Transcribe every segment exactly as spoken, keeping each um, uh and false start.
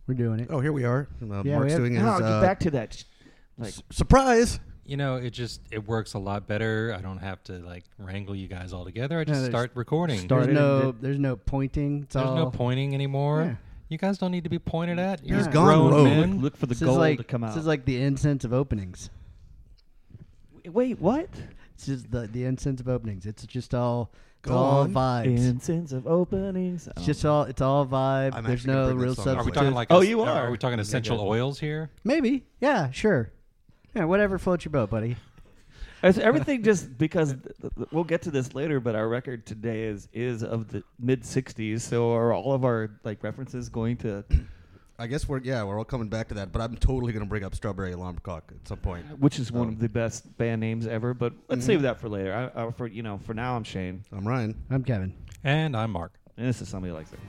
We're doing it. Oh, here we are. Uh, Yeah, Mark's we have- doing his No, get uh, back to that. Like, s- surprise. You know, it just it works a lot better. I don't have to like wrangle you guys all together. I No, just there's- start recording. start- There's started no, and there's no pointing. It's There's all, no pointing anymore. Yeah. You guys don't need to be pointed at. You're He's Yeah. gone grown rogue. men. look for the This is gold like to come out. this is like the incense of openings. Wait, what? It's just the the incense of openings. It's just all it's Go all on. vibes. Incense of openings. It's just all it's all vibe. I'm There's actually gonna no bring that real song substance. Are we Substitute. talking like? Oh, a- you are. Are we talking essential good. oils here? Maybe. Yeah. Sure. Yeah. Whatever floats your boat, buddy. It's everything just because th- th- we'll get to this later, but our record today is is of the mid sixties. So are all of our like references going to, I guess we're yeah we're all coming back to that, but I'm totally gonna bring up Strawberry Alarm Clock at some point. which is one Oh. of the best band names ever. But let's Mhm. save that for later. I, I, for you know, for now, I'm Shane, I'm Ryan. I'm Kevin. And I'm Mark. and this is Somebody Likes It.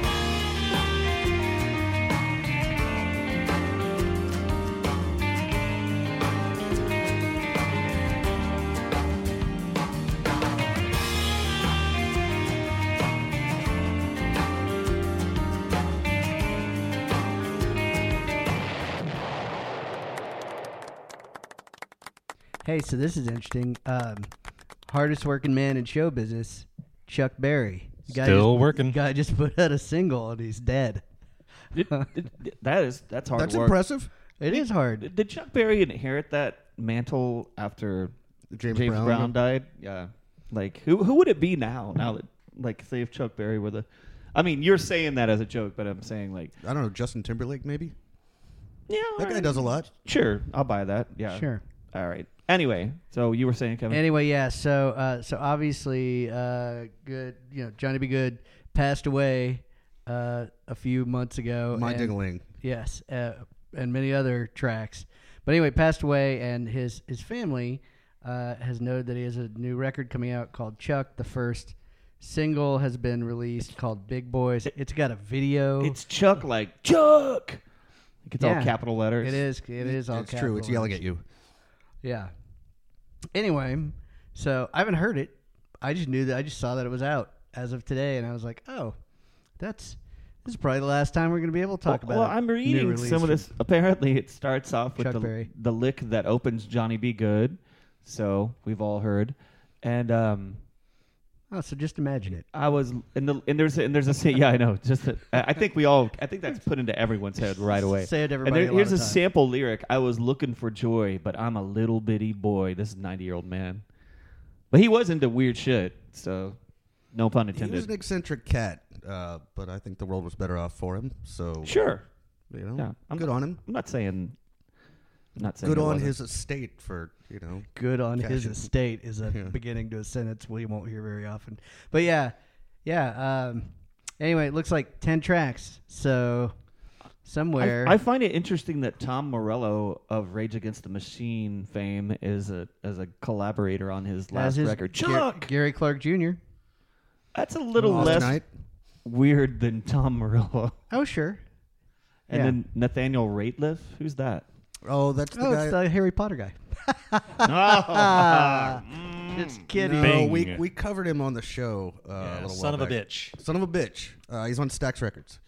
Hey, so this is interesting. Um, hardest working man in show business, Chuck Berry. The guy Still just, working. Guy just put out a single and he's dead. Did, did, did- that is that's hard That's work. impressive. It is hard. Did, did Chuck Berry inherit that mantle after James, James Brown. Brown died? Yeah. Like who who would it be now? Now that like say if Chuck Berry were the, I mean you're saying that as a joke, but I'm saying like I don't know, Justin Timberlake maybe. yeah That guy alright. does a lot. Sure, I'll buy that. Yeah. Sure. All right. Anyway, so you were saying, Kevin? Anyway, yeah. So, uh, so obviously, uh, good. You know, Johnny B. Good passed away uh, a few months ago. My and- ding-a-ling. Yes, uh, and many other tracks. But anyway, passed away, and his his family uh, has noted that he has a new record coming out called Chuck. The first single has been released called Big Boys. It's got a video. It's Chuck, like Chuck. Like it's Yeah. all capital letters. It is. It is all. It's true. It's capital yelling letters. at you. Yeah. Anyway, so I haven't heard it. I just knew that. I just saw that it was out as of today, and I was like, oh, that's this is probably the last time we're going to be able to talk well, about. well, I'm a new reading release some of from- this. Apparently, it starts off with Chuck the, Berry. the lick that opens Johnny B. Good. So we've all heard, and um, Oh, so just imagine it. I was in the and there's a, and there's a sa- yeah I know just that, I I think we all I think that's put into everyone's head right away. Say it to And everybody. there, a lot here's of a time. sample lyric. I was looking for joy, but I'm a little bitty boy. This is a ninety year old man, but he was into weird shit. So, no pun He was intended. an eccentric cat, uh, but I think the world was better off for him. So Sure, you know, Yeah, I'm- good on him. I'm not saying. I'm not saying Good it on wasn't. his estate for you know. Good on his Casual. estate is a Yeah. beginning to a sentence we won't hear very often. But yeah, yeah. Um, anyway, it looks like ten tracks. So somewhere, I, I find it interesting that Tom Morello of Rage Against the Machine fame is a as a collaborator on his as last his record. Gar- Chuck, Gary Clark Junior that's a little Lost less Tonight. weird than Tom Morello. Oh sure. And Yeah. then Nathaniel Rateliff, who's that? Oh, that's the Oh, guy. it's the Harry Potter guy. oh, Just kidding. no, Bing. we we covered him on the show. Uh, a Yeah, little son while of a back. bitch. Son of a bitch. Uh, he's on Stax Records.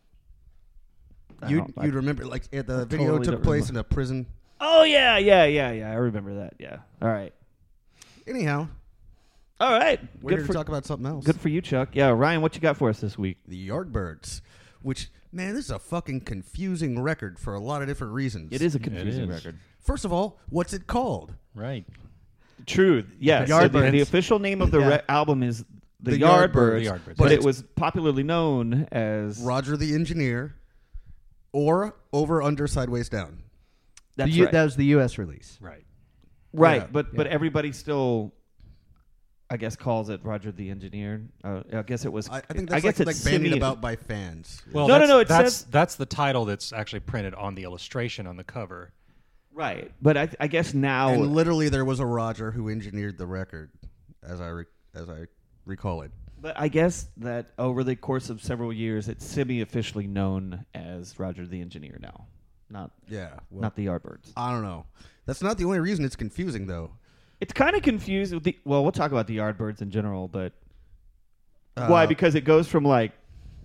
I You don't- I- you'd remember like yeah, the I video totally took don't place remember. in a prison. oh yeah, yeah, yeah, yeah. I remember that. Yeah. All right. Anyhow, All right. we're Good here for, to talk about something else. good for you, Chuck. Yeah, Ryan, what you got for us this week? The Yardbirds, which man, this is a fucking confusing record for a lot of different reasons. It is a It confusing is. record. First of all, what's it called? Right. True. Yeah. The so the, Yardbirds. the official name of the Yeah. re- album is The, The Yardbirds, Yardbirds. The Yardbirds. but But it it's- was popularly known as Roger the Engineer, or Over Under Sideways Down. That's The U- right. That was the U S release. Right. right, Yeah. but but Yeah. everybody still, I guess, calls it Roger the Engineer. Uh, I guess it was. I, I think that's guess like, it's like bandied semi- about by fans. Well, No, no, that's, no, it that's, says- that's the title that's actually printed on the illustration on the cover. Right, but I I guess now And literally, there was a Roger who engineered the record, as I re- as I recall it. But I guess that over the course of several years, it's semi-officially known as Roger the Engineer now, not Yeah, well, not the Yardbirds. I don't know. That's not the only reason it's confusing, though. It's kind of confused with the. Well, we'll talk about the Yardbirds in general, but Uh, why? Because it goes from like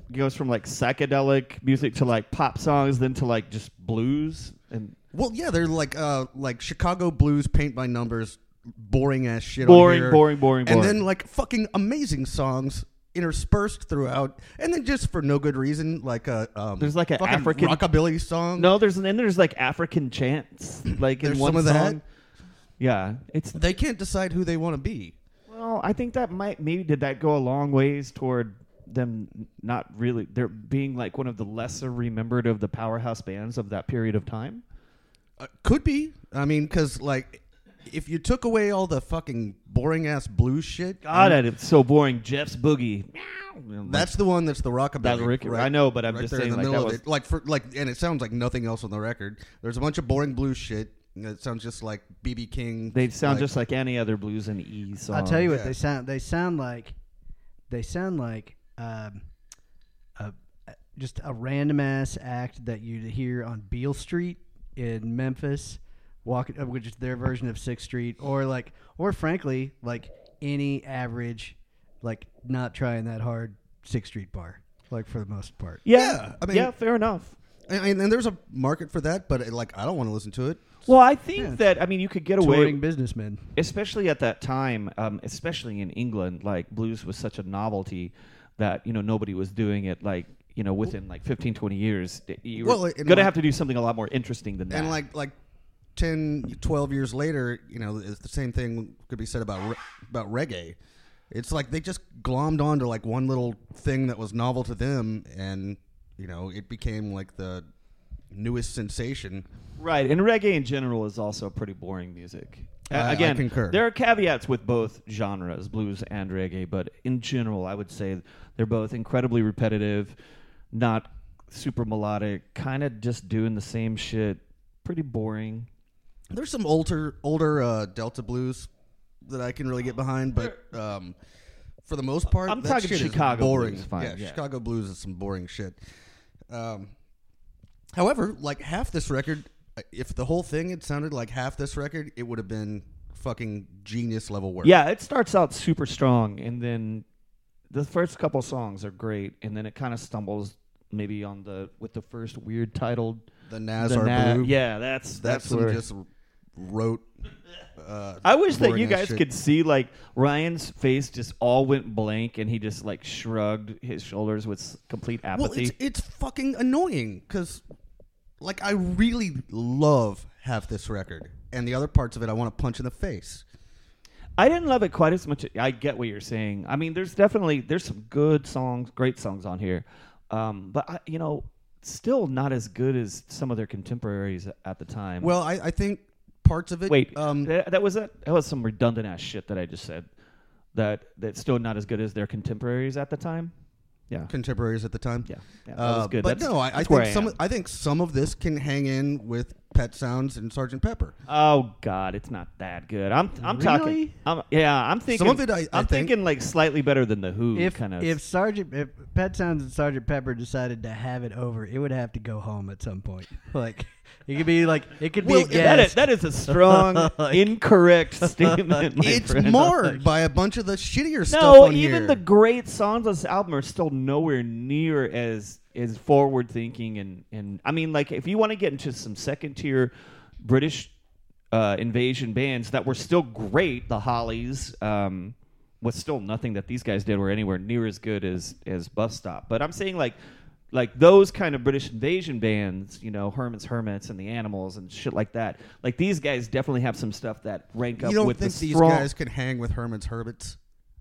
goes from like psychedelic music to like pop songs, then to like just blues and Well, yeah, they're like uh, like Chicago blues, paint by numbers, boring ass shit. boring, on here. boring, boring, boring. And then like fucking amazing songs interspersed throughout, and then just for no good reason, like a um, There's like a fucking African- rockabilly song. no, there's and then there's like African chants, like in There's one some of song. that. Yeah, it's They can't decide who they want to be. well, I think that might maybe did that go a long ways toward them not really they're being like one of the lesser remembered of the powerhouse bands of that period of time. Uh, could be. I mean, because like, if you took away all the fucking boring ass blues shit, God, and it's so boring. Jeff's Boogie. that's the one that's the rockabilly. That Rick- I know, but I'm right just there saying, in the like, middle that of was- it. Like for like, and it sounds like nothing else on the record. There's a bunch of boring blues shit. It sounds just like B B King. They sound like, just like any other blues and E song. I'll tell you what Yeah. they sound. They sound like, they sound like um, a, just a random ass act that you'd hear on Beale Street in Memphis, walking, uh, which is their version of Sixth Street, or like, or frankly, like any average, like not trying that hard Sixth Street bar, like for the most part. Yeah, Yeah, I mean- yeah, fair enough. and, and, and there's a market for that, but it, like I don't want to listen to it. Well, I think Yeah. that I mean you could get away, Touring businessmen. especially at that time, um, especially in England. Like blues was such a novelty that you know nobody was doing it. Like you know within like fifteen, twenty years, you're Well, and gonna like- have to do something a lot more interesting than that. And like like ten, twelve years later, you know, it's the same thing could be said about re- about reggae. It's like they just glommed onto like one little thing that was novel to them, and you know, it became like the newest sensation. Right, and reggae in general is also pretty boring music. Uh, I- I again, concur. there are caveats with both genres, blues and reggae, but in general, I would say they're both incredibly repetitive, not super melodic, kind of just doing the same shit, pretty boring. There's some older older uh, Delta blues that I can really get behind, but um, for the most part, I'm that talking shit is Chicago boring. blues, fine, yeah, yeah. Chicago blues is some boring shit. Um, however, like half this record, if the whole thing had sounded like half this record, it would have been fucking genius level work. Yeah, it starts out super strong, and then the first couple songs are great, and then it kind of stumbles maybe on the with the first weird titled the the Nazar Na- Blue. Yeah, that's that's that's some where. just wrote. Uh, I wish that boring you ass guys shit. could see like Ryan's face just all went blank, and he just like shrugged his shoulders with s- complete Well, apathy. it's it's fucking annoying because, like, I really love half this record, and the other parts of it I want to punch in the face. I didn't love it quite as much. I get what you're saying. I mean, there's definitely there's some good songs, great songs on here, um, but I, you know, still not as good as some of their contemporaries at the time. Well, I, I think parts of it. Wait, um, that, that was that. That was some redundant ass shit that I just said. That that's still not as good as their contemporaries at the time. Yeah, contemporaries at the time. yeah, yeah that Uh, was good. But That's- no, I, I that's where think some. am. Of, I think some of this can hang in with Pet Sounds and Sergeant Pepper. Oh God, it's not that good. I'm I'm Really? talking. I'm, yeah, I'm thinking. Some of it I- I I'm think- thinking like slightly better than the Who. If kind of. if Sergeant if Pet Sounds and Sergeant Pepper decided to have it over, it would have to go home at some point. Like it could be like it could be Well, a that is, guest. that is a strong, Like- incorrect statement. My It's friend. marred by a bunch of the shittier stuff No, on even here. the great songs on this album are still nowhere near as as forward thinking and and I mean, like if you want to get into some second tier British uh, invasion bands that were still great, the Hollies um, was still nothing that these guys did were anywhere near as good as as Bus Stop. But I'm saying like. Like those kind of British invasion bands, you know, Herman's Hermits and the Animals and shit like that. Like these guys definitely have some stuff that rank up you don't with think the these strong. guys could hang with Herman's Hermits?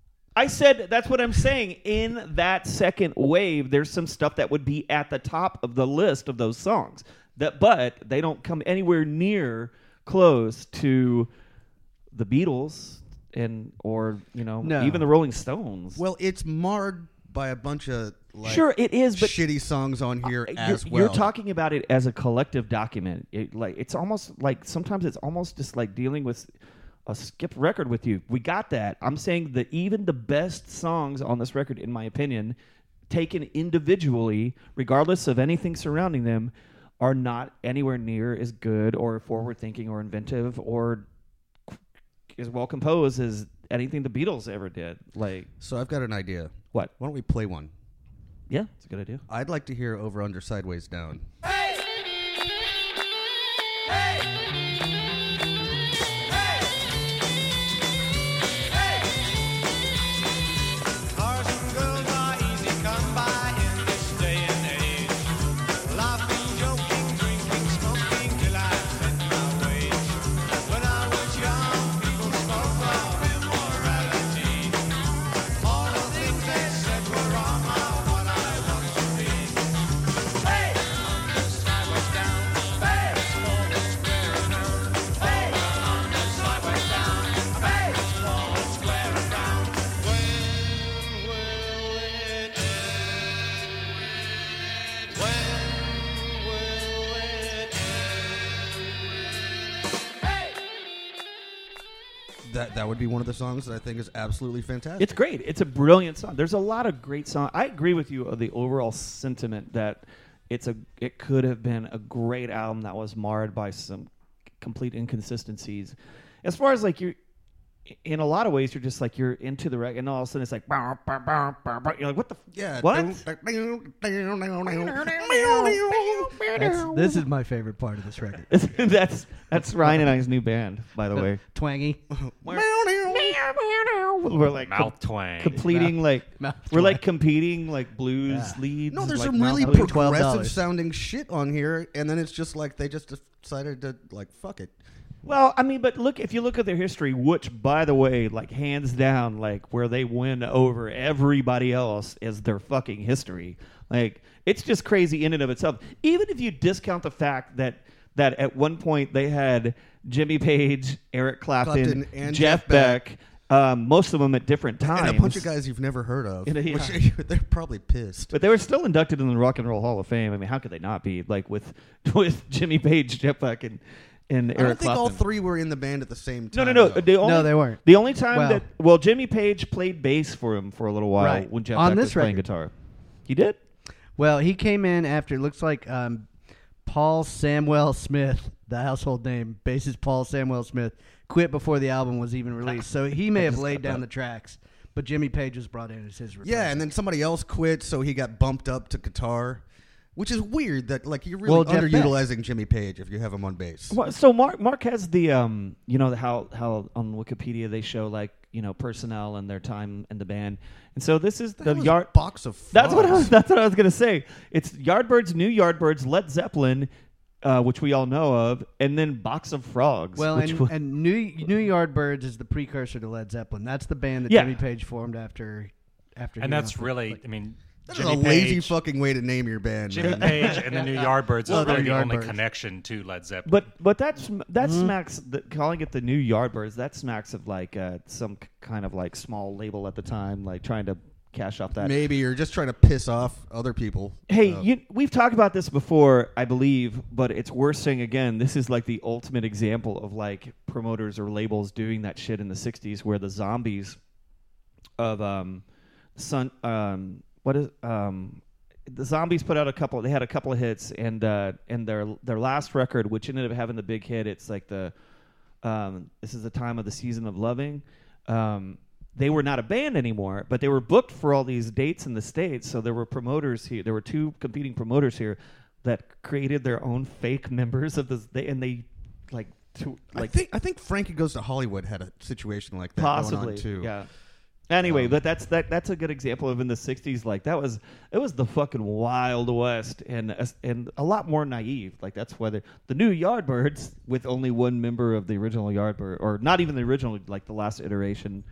I said that's what I'm saying. In that second wave, there's some stuff that would be at the top of the list of those songs. That, but they don't come anywhere near close to the Beatles and or you know No. even the Rolling Stones. Well, it's marred by a bunch of like sure, it is, but shitty songs on here Uh, as you're, well. you're talking about it as a collective document. It, like it's almost like sometimes it's almost just like dealing with a skipped record with you. We got that. I'm saying that even the best songs on this record, in my opinion, taken individually, regardless of anything surrounding them, are not anywhere near as good or forward thinking or inventive or as well composed as anything the Beatles ever did. Like So I've got an idea. what? Why don't we play one? Yeah, it's a good idea. I'd like to hear Over Under Sideways Down. Cars and girls are easy come by in this day and age. Laughing, joking, drinking, smoking till I met my wage. When I was young, people spoke of immorality. All the things they said were wrong are what I want to be. Hey! Under, sideways, down. Face forward, square around. Hey! Under, sideways, down. Face forward, square around. When will it end? When will it end? Hey! That that would be one of the songs that I think is absolutely fantastic. It's great. It's a brilliant song. There's a lot of great songs. I agree with you of the overall sentiment that it's a it could have been a great album that was marred by some complete inconsistencies. As far as like you, in a lot of ways, you're just like you're into the record, and all of a sudden it's like bow, bow, bow, bow, bow. You're like, what the f- Yeah. What? That's, this is my favorite part of this record. that's that's Ryan and I's new band, by the way. Twangy. We're like Mouth twang. completing like Mouth we're like twang. competing like blues Yeah. leads. No, there's like some really mouth- I'll pay twelve progressive dollars. sounding shit on here, and then it's just like they just decided to like fuck it. Well, I mean, but look, if you look at their history, which, by the way, like hands down, like where they win over everybody else is their fucking history. Like it's just crazy in and of itself. Even if you discount the fact that that at one point they had Jimmy Page, Eric Clapton, Clapton and Jeff, Jeff Beck, Beck. um, most of them at different times, And a bunch of guys you've never heard of. Yeah, yeah. Which, they're probably pissed. But they were still inducted in the Rock and Roll Hall of Fame. I mean, how could they not be? Like with with Jimmy Page, Jeff Beck, and and Eric I don't think Clapton. all three were in the band at the same No, time. no, no. though. The only, No, they weren't. The only time Well- that well, Jimmy Page played bass for him for a little while Right. when Jeff On Beck this was playing record. guitar. He did. Well, he came in after, it looks like um, Paul Samuel Smith, the household name, bassist Paul Samuel Smith, quit before the album was even released. So he may have laid down the tracks, but Jimmy Page was brought in as his replacement. Yeah, and then somebody else quit, so he got bumped up to guitar, which is weird. That like you're really Well, Jeff underutilizing Jimmy Page if you have him on bass. Well, so Mark Mark has the um you know how how on Wikipedia they show like you know personnel and their time in the band, and so this is The the hell is yard. box of frogs. That's what I was, that's what I was gonna say. It's Yardbirds, New Yardbirds, Led Zeppelin, uh, which we all know of, and then Box of Frogs. Well, which and, was, and New New Yardbirds is the precursor to Led Zeppelin. That's the band that Yeah. Jimmy Page formed after after. And he that's went off really, the- I mean, That is Jimmy a lazy Page, fucking way to name your band. Jimmy man. Page and the New Yardbirds Well, is really the the only Yardbirds. connection to Led Zeppelin. But but that's that Mm-hmm. smacks the, calling it the New Yardbirds. That smacks of like uh, some k- kind of like small label at the time, like trying to cash off that. Maybe you're just trying to piss off other people. Hey, Uh, you, we've talked about this before, I believe, but it's worth saying again. This is like the ultimate example of like promoters or labels doing that shit in the sixties, where the Zombies of um, Sun, um, what is um, the Zombies put out a couple. They had a couple of hits, and uh, and their their last record, which ended up having the big hit, it's like the um, this is the time of the season of loving. Um, they were not a band anymore, but they were booked for all these dates in the States. So there were promoters here. There were two competing promoters here that created their own fake members of this. They, and they like to I like think I think Frankie Goes to Hollywood had a situation like that possibly going on too. yeah. Anyway, Um, but that's that that's a good example of in the sixties. Like that was it was the fucking Wild West and and a lot more naive. Like that's why the the new Yardbirds with only one member of the original Yardbird, or not even the original, like the last iteration.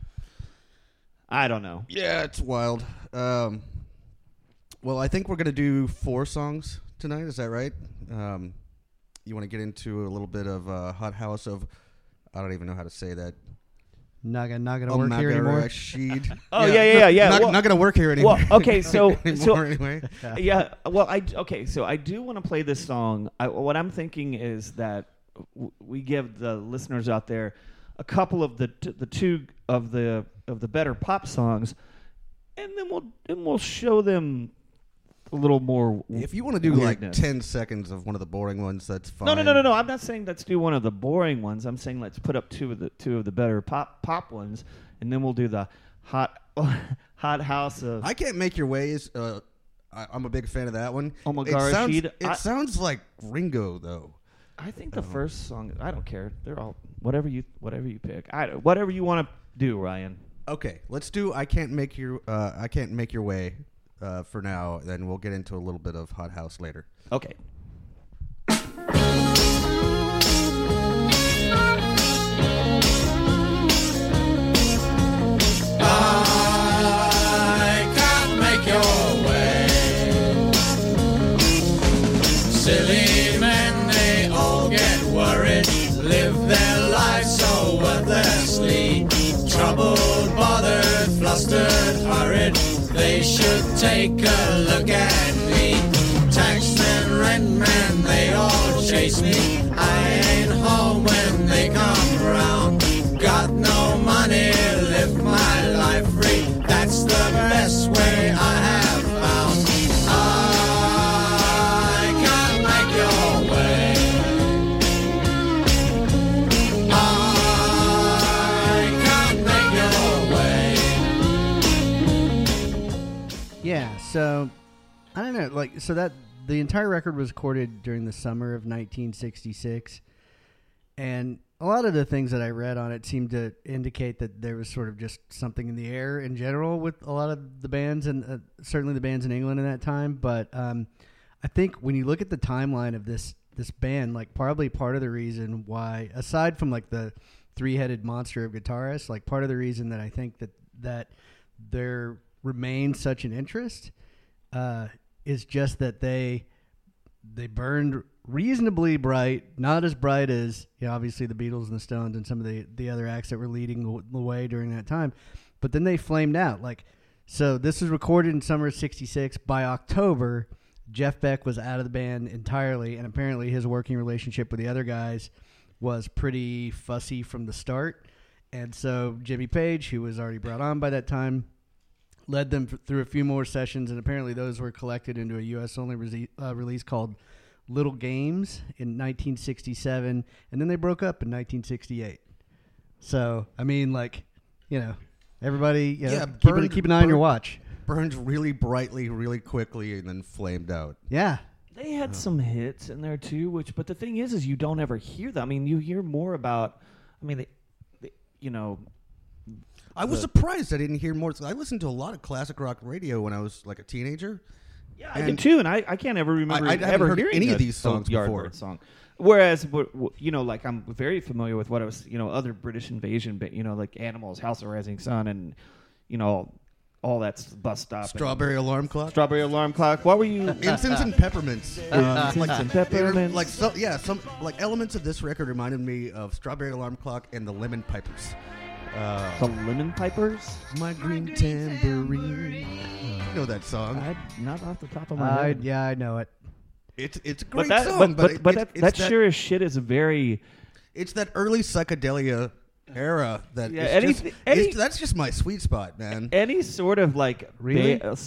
I don't know. Yeah, it's wild. Um, well, I think we're gonna do four songs tonight. Is that right? Um, you want to get into a little bit of uh, Hot House of I don't even know how to say that. Not gonna, not gonna work here Omega anymore. Rashid. Oh, yeah, yeah, yeah, yeah. Not, Well- not gonna work here anymore. Well, okay, so anymore so anyway. yeah. Well, I okay. So I do want to play this song. I, what I'm thinking is that w- we give the listeners out there a couple of the t- the two of the of the better pop songs, and then we'll and we'll show them a little more. If you want to do like weirdness. ten seconds of one of the boring ones, that's fine. No, no, no, no, no. I'm not saying let's do one of the boring ones. I'm saying let's put up two of the two of the better pop pop ones, and then we'll do the hot hot house of. I Can't Make Your Ways. Uh, I, I'm a big fan of that one. Omar it sounds, Rashid. it I- sounds like Ringo though. I think the first song. I don't care. They're all whatever you whatever you pick. I whatever you want to do, Ryan. Okay, let's do I Can't Make Your uh, I Can't Make Your Way uh, for now. Then we'll get into a little bit of Hot House later. Okay. I can't make your way. Silly men, they all get worried, live their lives so worthlessly. Troubled, bothered, flustered, hurried, they should take a look at me. Taxmen, rentmen, they all chase me. I ain't home when they come around. Got no money, live my life free. That's the best way I have found. I can't make your way. I can't make your way. Yeah, so I don't know, like so that the entire record was recorded during the summer of nineteen sixty-six, and a lot of the things that I read on it seemed to indicate that there was sort of just something in the air in general with a lot of the bands, and uh, certainly the bands in England in that time. But um, I think when you look at the timeline of this this band, like probably part of the reason why, aside from like the three-headed monster of guitarists, like part of the reason that I think that that there remains such an interest uh, is just that they they burned reasonably bright, not as bright as, you know, obviously the Beatles and the Stones and some of the, the other acts that were leading the way during that time. But then they flamed out. Like, so this was recorded in summer of sixty-six. By October, Jeff Beck was out of the band entirely, and apparently his working relationship with the other guys was pretty fussy from the start. And so Jimmy Page, who was already brought on by that time, led them f- through a few more sessions, and apparently those were collected into a U S-only re- uh, release called Little Games in nineteen sixty-seven, and then they broke up in nineteen sixty-eight. So, I mean, like, you know, everybody, you know, Yeah, keep, burned- it, keep an eye on your burned- watch. Burned really brightly, really quickly, and then flamed out. Yeah. They had some hits in there too, which but the thing is, is you don't ever hear them. I mean, you hear more about. I mean, they, they you know. I was The- surprised I didn't hear more. I listened to a lot of classic rock radio when I was like a teenager. Yeah, I And did too, and I, I can't ever remember I- I haven't ever heard hearing any a of these songs Yardbird before. song. Whereas, w- w- you know, like I'm very familiar with what I was, you know, other British invasion, but you know, like Animals, House of Rising Sun, and you know, all that s- bus stop, and Strawberry Alarm Clock. Strawberry Alarm Clock. What were you? Incense and Peppermints. Uh, Incense and Peppermints. Like so, yeah, some like elements of this record reminded me of Strawberry Alarm Clock and the Lemon Pipers. Uh, The Lemon Pipers. My green tambourine. You know that song? I not off the top of my I, head. yeah, I know it. It's it's a But great that, song, but, but, it- but it- that, it's that, that sure as shit is a very. it's that early psychedelia era that Yeah, is any- just, any- it's- that's just my sweet spot, man. Any sort of like Really? ba-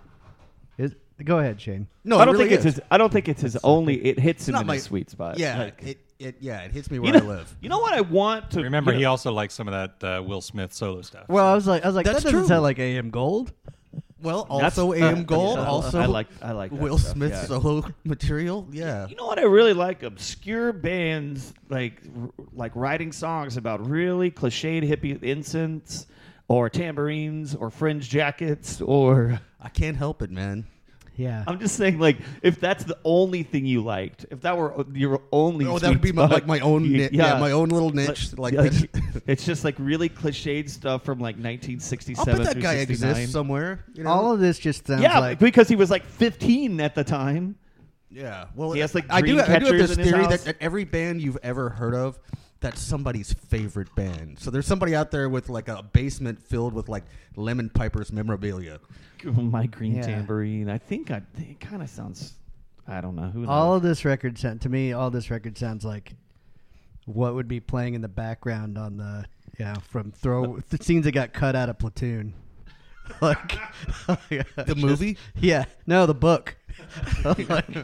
Is, go ahead, Shane. No, I it don't really think it's is. his. I don't think it's his only. It hits him not in my- his sweet spot. Yeah, Like, it, it yeah it hits me you where know, I live. You know what I want to Remember, you he know, also likes some of that uh, Will Smith solo stuff. Well, I was like, I was like, That's that doesn't true. sound like A M Gold. Well, That's- also A M Gold, yeah, also I like. I like that Will stuff, Smith yeah. solo material. Yeah, You know what I really like? Obscure bands like r- like writing songs about really cliched hippie incense or tambourines or fringe jackets or. I can't help it, man. Yeah. I'm just saying, like, if that's the only thing you liked, if that were your only, Oh, that sweet would be my, spot, like my own, you- ni- yeah. my own little niche. Like, like, that. it's just like really cliched stuff from like nineteen I'll sixty-seven bet that through guy sixty-nine. exists somewhere. You know? All of this just sounds Yeah, like because he was like fifteen at the time. yeah. Well, He has, like, I do. dream I do have catchers this in his theory house. that, that every band you've ever heard of, that's somebody's favorite band. So there's somebody out there with like a basement filled with like Lemon Pipers memorabilia. My Green Yeah. Tambourine. I think I think it kind of sounds. I don't know who. Knows? all of this record sound to me. All this record sounds like what would be playing in the background on the yeah from throw the scenes that got cut out of Platoon. Like The movie? Yeah, no, the book. Like,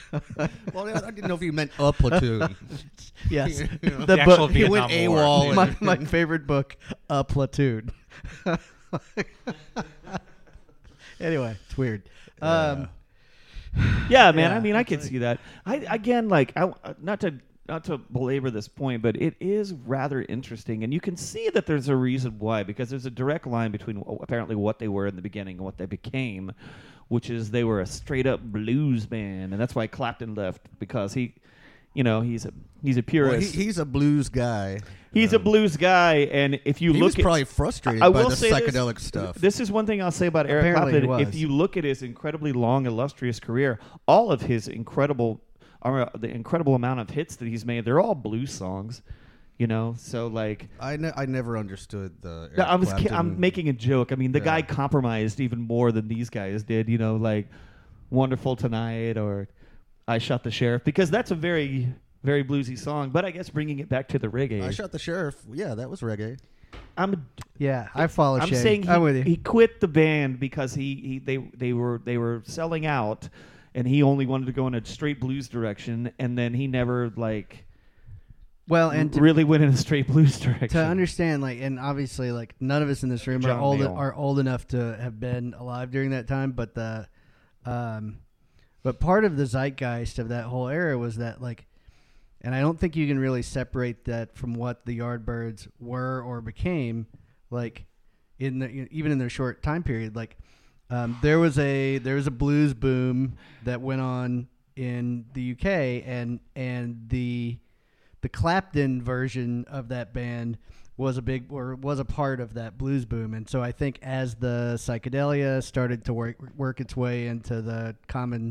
Well, I didn't know if you meant a platoon. yes, You know. the, The actual book. He Vietnam went War. AWOL. My, and- my favorite book, A Platoon. Anyway, it's weird. Um, Yeah, man. Yeah, I mean, I it's can like- see that. I again, like, I, not to not to belabor this point, but it is rather interesting, and you can see that there's a reason why, because there's a direct line between w- apparently what they were in the beginning and what they became, which is they were a straight up blues band, and that's why Clapton left, because he, you know, he's a he's a Well, purist. he, he's a blues guy. he's a blues guy, and if you He look was at probably frustrated I by will the say this- psychedelic stuff. This is one thing I'll say about Eric Apparently he Clapton. If was. you look at his incredibly long, illustrious career, all of his incredible, or the incredible amount of hits that he's made, they're all blues songs. You know, so like, I, ne- I never understood the. no, Eric I was ki- Clapton- I'm making a joke. I mean, the Yeah. guy compromised even more than these guys did. You know, like "Wonderful Tonight" or "I Shot the Sheriff," because that's a very very bluesy song. But I guess bringing it back to the reggae, I shot the sheriff. Yeah, that was reggae. I'm yeah, I follow I'm Shane. saying he, I'm with you. he quit the band because he, he they they were they were selling out, and he only wanted to go in a straight blues direction, and then he never like well, and to, really went in a straight blues direction. to understand, like, and obviously, like, none of us in this room are John old Mayall. are old enough to have been alive during that time. But the, um, but part of the zeitgeist of that whole era was that, like, and I don't think you can really separate that from what the Yardbirds were or became, like, in the even in their short time period. Like, um, there was a there was a blues boom that went on in the U K, and and the the Clapton version of that band was a big or was a part of that blues boom. And so I think as the psychedelia started to work work its way into the common,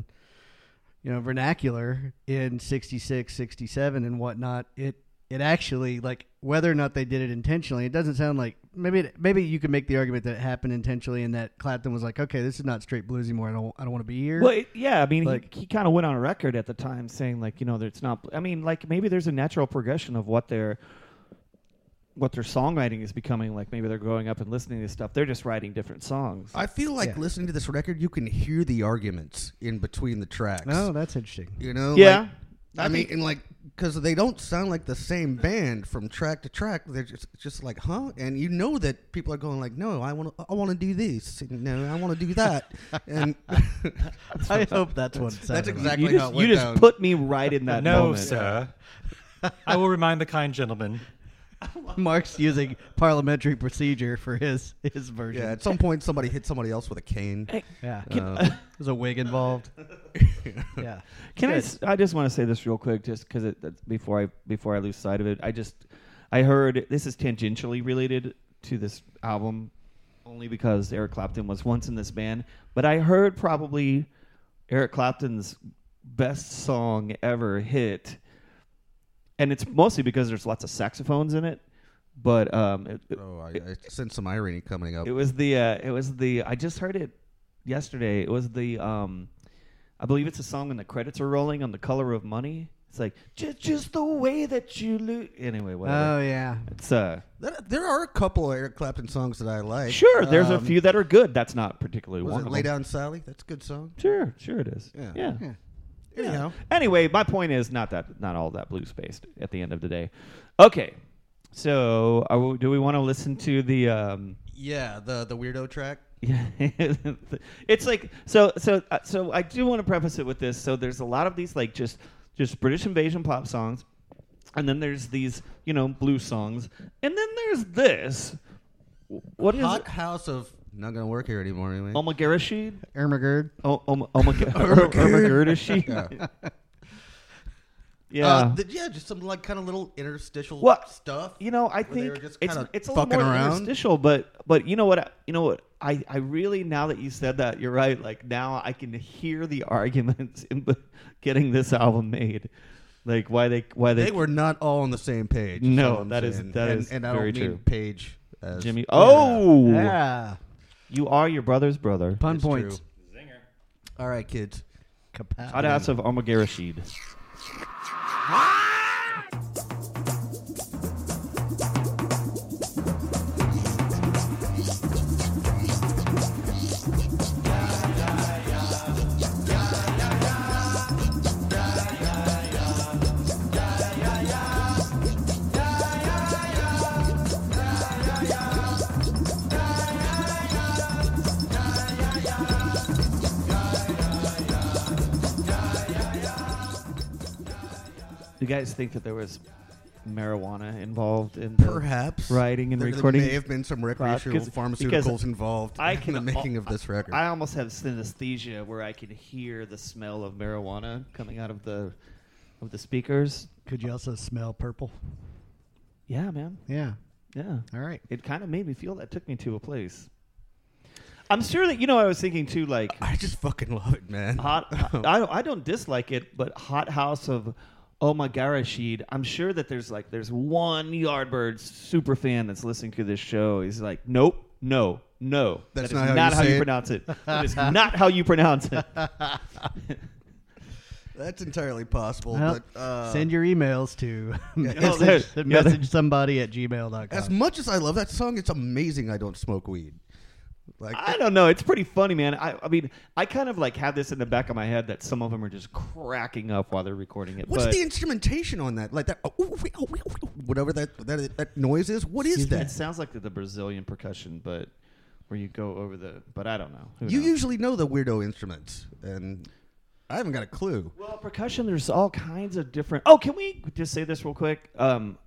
you know, vernacular in sixty-six, sixty-seven and whatnot, it it actually, like, whether or not they did it intentionally, it doesn't sound like maybe it, maybe you could make the argument that it happened intentionally and that Clapton was like, okay, this is not straight blues anymore. I don't I don't want to be here. Well, it, yeah, I mean, Like- he, he kind of went on a record at the time saying, like, you know, that it's not. I mean, like, maybe there's a natural progression of what their what their songwriting is becoming. Like, maybe they're growing up and listening to stuff. They're just writing different songs. I feel like Yeah. listening to this record, you can hear the arguments in between the tracks. Oh, that's interesting. You know, Yeah. like, I, mean, and like, because they don't sound like the same band from track to track. They're just, just like, huh? And you know that people are going like, no, I want to, I want to do this. No, I want to do that. And I hope that's what it sounded that's like. exactly you how just, it went you just down. put me right in that no, moment. sir. I will remind the kind gentleman. Mark's using parliamentary procedure for his his version. Yeah, at some point somebody hit somebody else with a cane. Hey, Yeah. Uh, There's a wig involved. Yeah. Can I? Good. s- I just want to say this real quick, just because it, that's before I before I lose sight of it. I just I heard this is tangentially related to this album, only because Eric Clapton was once in this band. But I heard probably Eric Clapton's best song ever hit, and it's mostly because there's lots of saxophones in it. But um, it, it- Oh, I, I sense some irony coming up. it was the uh, it was the I just heard it yesterday. It was the um, I believe it's a song when the credits are rolling on The Color of Money. It's like just just the way that you look. Anyway, whatever. Oh yeah. It's uh There, there are a couple of Eric Clapton songs that I like. sure. There's a Um, few that are good. That's not particularly Was one it of Lay them. Down Sally? That's a good song. Sure, sure it is. Yeah. yeah. Yeah. Anyhow, Anyway, my point is not that not all that blues based at the end of the day. Okay, so are we, do we want to listen to the? Um, yeah, the the weirdo track. Yeah, it's like so so uh, so. I do want to preface it with this. So there's a lot of these like just just British invasion pop songs, and then there's these you know blues songs, and then there's this. What is Hot it? House of not gonna work here anymore anyway. Omagarashid? Ermagerd. Oh, Om- Omag- Omagarashid? Yeah. Yeah. Uh, th- yeah, just some like kind of little interstitial What? stuff. You know, I where they think were just it's kinda it's a little fucking more around. interstitial, but but you know what? I- You know what? I, I really now that you said that, you're right. Like now I can hear the arguments in the, getting this album made, like why they why they, They were not all on the same page. is No, all I'm that is- saying. that and, is and I very don't mean true. Page as Jimmy. Oh, Yeah. you are your brother's brother. Pun It's points. true. All right, kids. Kapow. Hot House of Omagarashid. you guys think that there was marijuana involved in the Perhaps writing and there, recording? There may have been some recreational 'cause- pharmaceuticals because involved I in can the making al- of this record. I almost have synesthesia where I can hear the smell of marijuana coming out of the of the speakers. Could you also smell purple? Yeah, man. Yeah. Yeah. All right. It kind of made me feel that took me to a place. I'm sure that you know I was thinking too like I just fucking love it, man. hot I don't I don't dislike it, but Hot House of Omar Rashid, I'm sure that there's like there's one Yardbirds super fan that's listening to this show. He's like, nope, no, no. That's that is not how not you how say you it. pronounce it. That is not how you pronounce it. That's entirely possible. Well, but uh, send your emails to Oh, there- message, yeah, message somebody at gmail dot com. as much as I love that song, it's amazing I don't smoke weed. Like I don't know. It's pretty funny, man. I, I mean, I kind of like have this in the back of my head that some of them are just cracking up while they're recording it. what's but the instrumentation on that? Like that, oh, oh, oh, oh, oh, whatever that, that that noise is. What is It that? sounds like the, the Brazilian percussion, but where you go over the. But I don't know. Who You knows? usually know the weirdo instruments, and I haven't got a clue. Well, percussion. There's all kinds of different. Oh, can we just say this real quick? Um,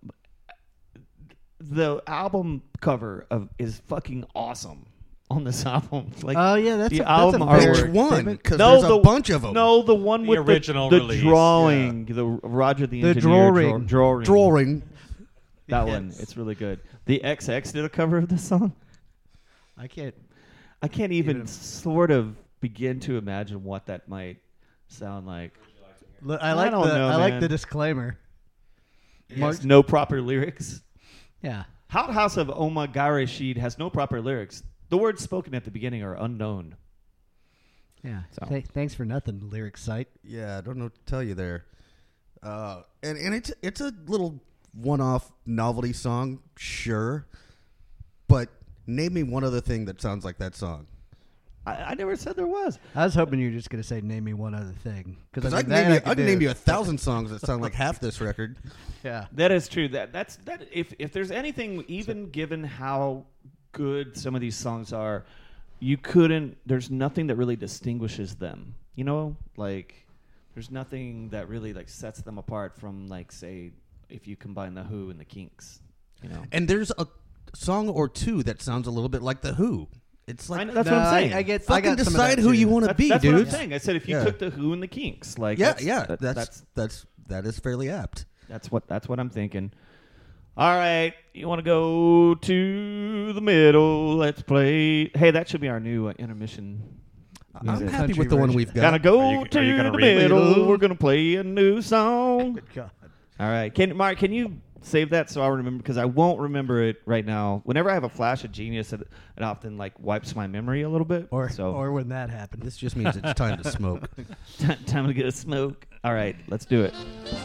the album cover of is fucking awesome on this album. Like, Oh yeah, that's the a, that's album a artwork. fair Which one? statement. Because No, there's the- a bunch of them. no, the one The with original the, the release, drawing, the Roger the, The engineer drawing. draw- drawing. drawing. That Yes. one, it's really good. The X X did a cover of this song. I can't. I can't even Even- sort of begin to imagine what that might sound like. Look, I I like don't the know, I like man. the disclaimer. Yes, no proper lyrics. Yeah. Hot House of Omar Rashid has no proper lyrics. The words spoken at the beginning are unknown. Yeah. So. Th- thanks for nothing, lyric site. Yeah, I don't know what to tell you there. Uh, and and it's it's a little one-off novelty song, sure, but name me one other thing that sounds like that song. I, I never said there was. I was hoping you were just going to say, "Name me one other thing," Because I I mean, can that name you, I could can do. name you a thousand songs that sound like half this record. Yeah. That is true. That that's that. If if there's anything, even given how good some of these songs are, you couldn't. There's nothing that really distinguishes them. You know, like there's nothing that really like sets them apart from like say if you combine the Who and the Kinks. You know, And there's a song or two that sounds a little bit like the Who. It's I like know, that's No, what I'm saying. I, I get. I fucking got some of decide that who too. you want to that's, be, that's dude. what I'm saying. I said if you Yeah. took the Who and the Kinks, like Yeah, that's, yeah, that- that's, that's that's that is fairly apt. That's what that's what I'm thinking. All right, you want to go to the middle? Let's play. Hey, that should be our new uh, intermission. I'm music. happy Country with the one version. we've got. Gotta go Are you- to are you gonna the read it? middle. We're gonna play a new song. Good God. All right, can Mark? Can you save that so I remember? Because I won't remember it right now. Whenever I have a flash of genius, it, it often like wipes my memory a little bit. Or so or when that happened. This just means it's time to smoke. time to get a smoke. All right, let's do it.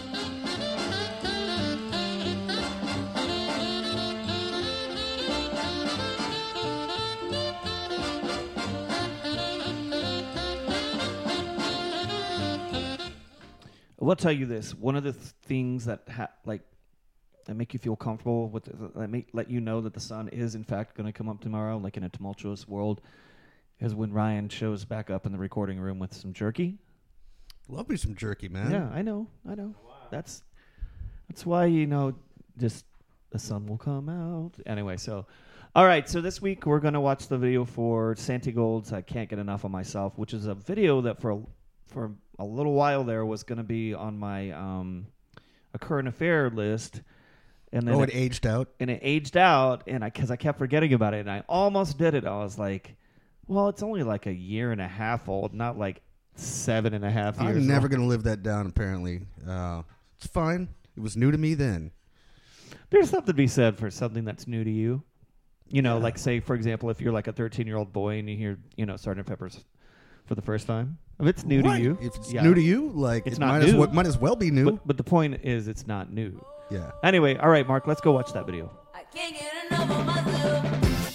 I will tell you this: one of the th- things that ha- like that make you feel comfortable with, the, that make let you know that the sun is in fact going to come up tomorrow, like in a tumultuous world, is when Ryan shows back up in the recording room with some jerky. Love me some jerky, man. Yeah, I know, I know. That's that's why you know just the sun will come out anyway. So, all right. So this week we're gonna watch the video for Santi Gold's "I Can't Get Enough of Myself," which is a video that for a, for a little while there was gonna be on my um, a current affair list, and then Oh, it, it aged out. and it aged out, and I because I kept forgetting about it, and I almost did it. I was like, well, it's only like a year and a half old, not like seven and a half years. I'm never old. going to live that down, apparently. Uh, it's fine. It was new to me then. There's something to be said for something that's new to you. You know, Yeah. like say, for example, if you're like a thirteen-year-old boy and you hear, you know, Sergeant Pepper's for the first time, if it's new Right. to you, If it's yeah. new to you, like, It's it not might, as new. well, might as well be new. But, but the point is, it's not new. yeah. Anyway, all right, Mark, let's go watch that video. I can't get enough of myself.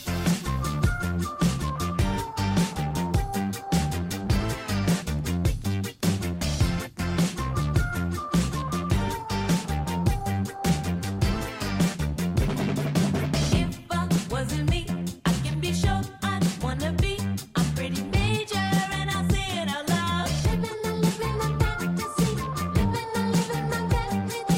If I wasn't me, I can be sure I'd wanna be. I'm pretty major and I say it out loud. Living, living my fantasy. Living, living my fantasy.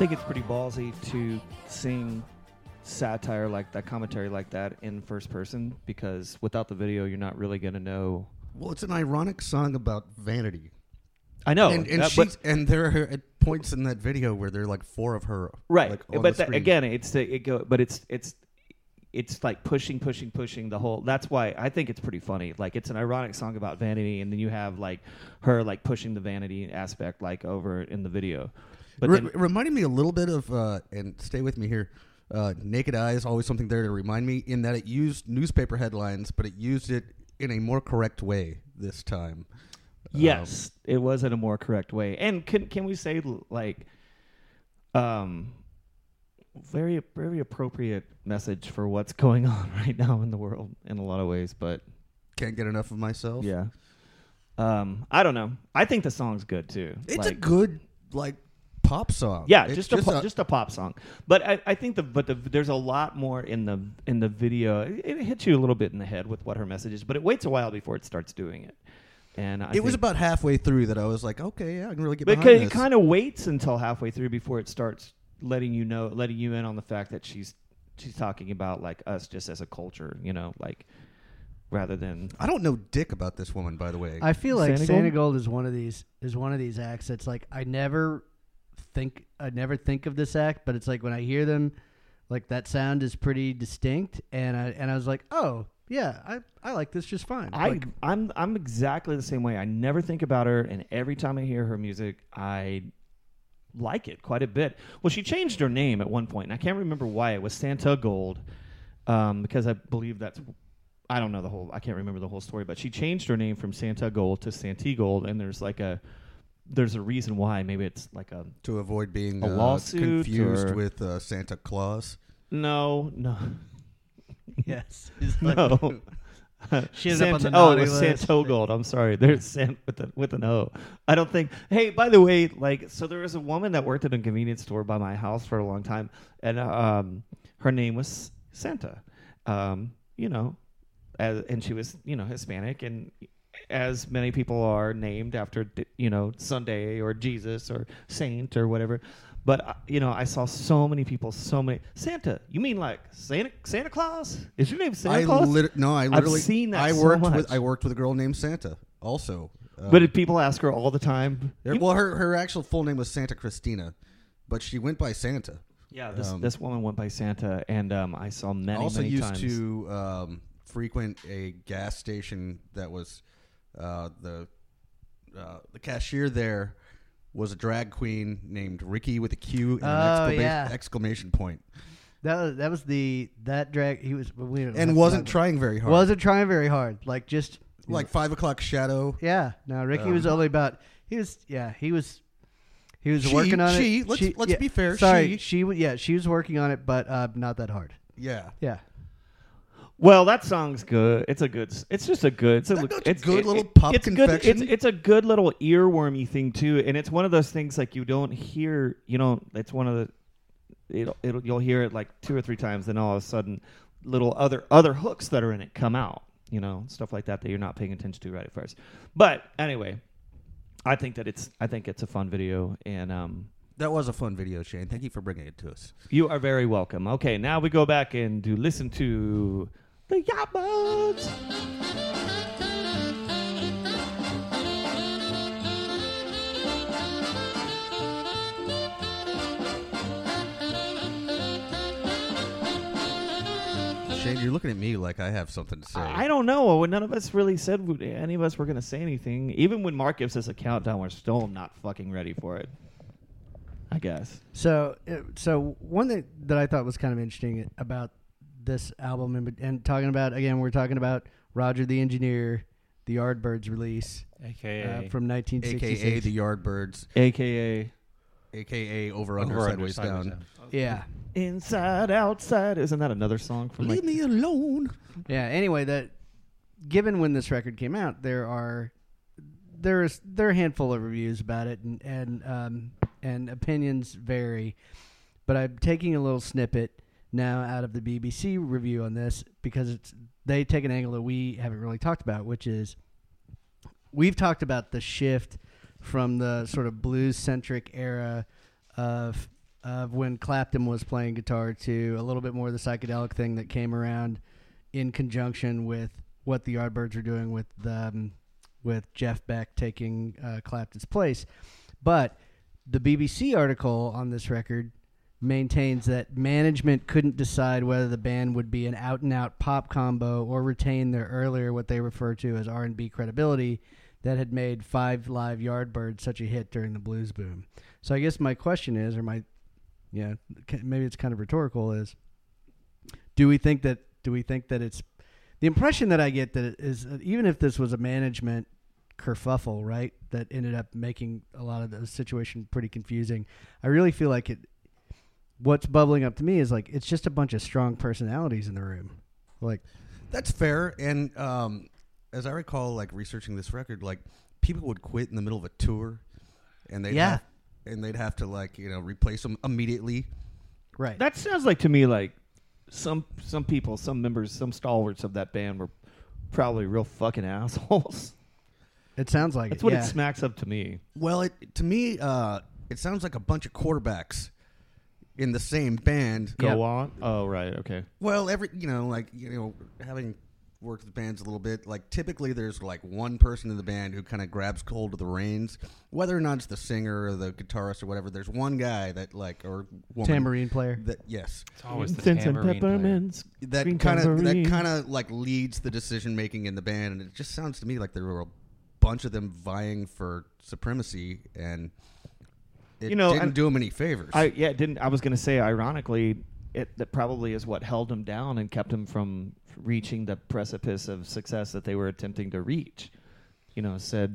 think it's pretty ballsy to sing satire like that, commentary like that in first person, because without the video, you're not really going to know. Well, it's an ironic song about vanity. I know, and and, that- she's, and there are at points in that video where there are like four of her, right? Like, on but the that, screen. again, it's the, it go, but it's it's it's like pushing, pushing, pushing the whole. That's why I think it's pretty funny. Like it's an ironic song about vanity, and then you have like her like pushing the vanity aspect like over in the video. But Re- then, reminding me a little bit of, uh, and stay with me here. Uh, Naked Eye is always something there to remind me, in that it used newspaper headlines, but it used it in a more correct way this time. yes, it was in a more correct way. And can can we say l- like, um, very very appropriate message for what's going on right now in the world in a lot of ways. But Can't get enough of myself. yeah, um, I don't know. I think the song's good too. It's Like, a good like pop song. Yeah, It's just a, po- just a pop song. But I, I think the but the, there's a lot more in the in the video. It, it hits you a little bit in the head with what her message is, but it waits a while before it starts doing it. And I it was think- about halfway through that I was like, okay, yeah, I can really get because behind it this. kind of waits until halfway through before it starts letting you know, letting you in on the fact that she's she's talking about like us just as a culture, you know, like rather than I don't know dick about this woman, by the way. I feel like Santa Santa, Gold? Gold is one of these is one of these acts that's like I never think I never think of this act, but it's like when I hear them, like that sound is pretty distinct, and I and I was like, oh yeah, I I like this just fine. I Like, I'm I'm exactly the same way. I never think about her, and every time I hear her music, I like it quite a bit. Well, she changed her name at one point, and I can't remember why. It was Santa Gold, um, because I believe that's I don't know the whole. I can't remember the whole story, but she changed her name from Santa Gold to Santi Gold, and there's like a there's a reason why. Maybe it's like a to avoid being A uh, lawsuit confused or- with uh, Santa Claus. no, no, yes, It's like- no. She ended up on Sant- the oh, it naughty was list. Santo Gold. I'm sorry. There's Sant with a, with an O. I don't think. Hey, by the way, like, so there was a woman that worked at a convenience store by my house for a long time, and um, her name was Santa. Um, you know, as, and she was, you know, Hispanic, and as many people are named after, you know, Sunday or Jesus or Saint or whatever. But uh, you know, I saw so many people, so many Santa. You mean like Santa Santa Claus? Is your name Santa I Claus? lit- no, I literally seen that I so worked much. with I worked with a girl named Santa also. Um, But did people ask her all the time? her- You- well, her her actual full name was Santa Christina, but she went by Santa. yeah, this um, this woman went by Santa, and um, I saw many, I also many used times. to um, frequent a gas station that was uh, the uh, the cashier there was a drag queen named Ricky with a Q and an Oh, exclama- yeah. exclamation point, that was that was the that drag he was we don't have and to wasn't talk trying very about- hard. wasn't trying very hard, like just like five o'clock shadow. yeah. No, Ricky was Um, only about he was yeah he was he was She- working on she- it. let's- She- let's yeah, be fair, Sorry, she- she w- yeah she was working on it, but uh, not that hard. Yeah, Yeah. Well, that song's good. It's a good. s- It's just a good. It's a, That- li- that's a it's good it- little it- pop it's Good, confection. it's it's a good little earwormy thing too, and it's one of those things like you don't hear. You don't. It's one of the. It'll, it'll you'll hear it like two or three times, then all of a sudden, little other other hooks that are in it come out. You know, stuff like that that you're not paying attention to right at first. But anyway, I think that it's. I think it's a fun video, and um, that was a fun video, Shane. Thank you for bringing it to us. you are very welcome. Okay, now we go back and do listen to the Yardbirds. Shane, you're looking at me like I have something to say. I don't know. None of us really said we- any of us were going to say anything. Even when Mark gives us a countdown, we're still not fucking ready for it. I guess. So, uh, so one thing that I thought was kind of interesting about this album, and, and talking about again, we're talking about Roger the Engineer, the Yardbirds release A K A uh, from nineteen sixty-six. A K A the Yardbirds, A K A A K A Over Under Over, under, Sideways sideways Down. down. Yeah, Inside Outside. Isn't that another song from Leave like me alone. yeah. Anyway, that given when this record came out, there are there's there are a handful of reviews about it, and and um, and opinions vary. But I'm taking a little snippet now out of the B B C review on this because it's they take an angle that we haven't really talked about, which is we've talked about the shift from the sort of blues centric era of of when Clapton was playing guitar to a little bit more of the psychedelic thing that came around in conjunction with what the Yardbirds are doing with um, with Jeff Beck taking uh, Clapton's place. But the B B C article on this record maintains that management couldn't decide whether the band would be an out-and-out pop combo or retain their earlier what they refer to as R and B credibility that had made Five Live Yardbirds such a hit during the blues boom. So I guess my question is, or my, yeah, maybe it's kind of rhetorical, is do we think that do we think that it's the impression that I get that it is that even if this was a management kerfuffle, right, that ended up making a lot of the situation pretty confusing, I really feel like it. What's bubbling up to me is like it's just a bunch of strong personalities in the room. Like That's fair. And um, as I recall, like researching this record, like people would quit in the middle of a tour, and they'd Yeah. have, and they'd have to like you know replace them immediately. right. That sounds like to me like some some people, some members, some stalwarts of that band were probably real fucking assholes. It sounds like That's it. what yeah. it smacks up to me. Well, it to me, uh, it sounds like a bunch of quarterbacks in the same band. Go Yep. on. Oh, right. Okay. Well, every you know, like you know, having worked with bands a little bit, like typically there's like one person in the band who kind of grabs hold of the reins, whether or not it's the singer or the guitarist or whatever. There's one guy that like or woman Tambourine player. that yes, It's always the Incense and tambourine player. peppermints. that Green kind of that tambourine. kind of like leads the decision making in the band, and it just sounds to me like there were a bunch of them vying for supremacy, and it You know, didn't and do them any favors. I yeah, it didn't I was going to say ironically it that probably is what held him down and kept him from reaching the precipice of success that they were attempting to reach. You know, said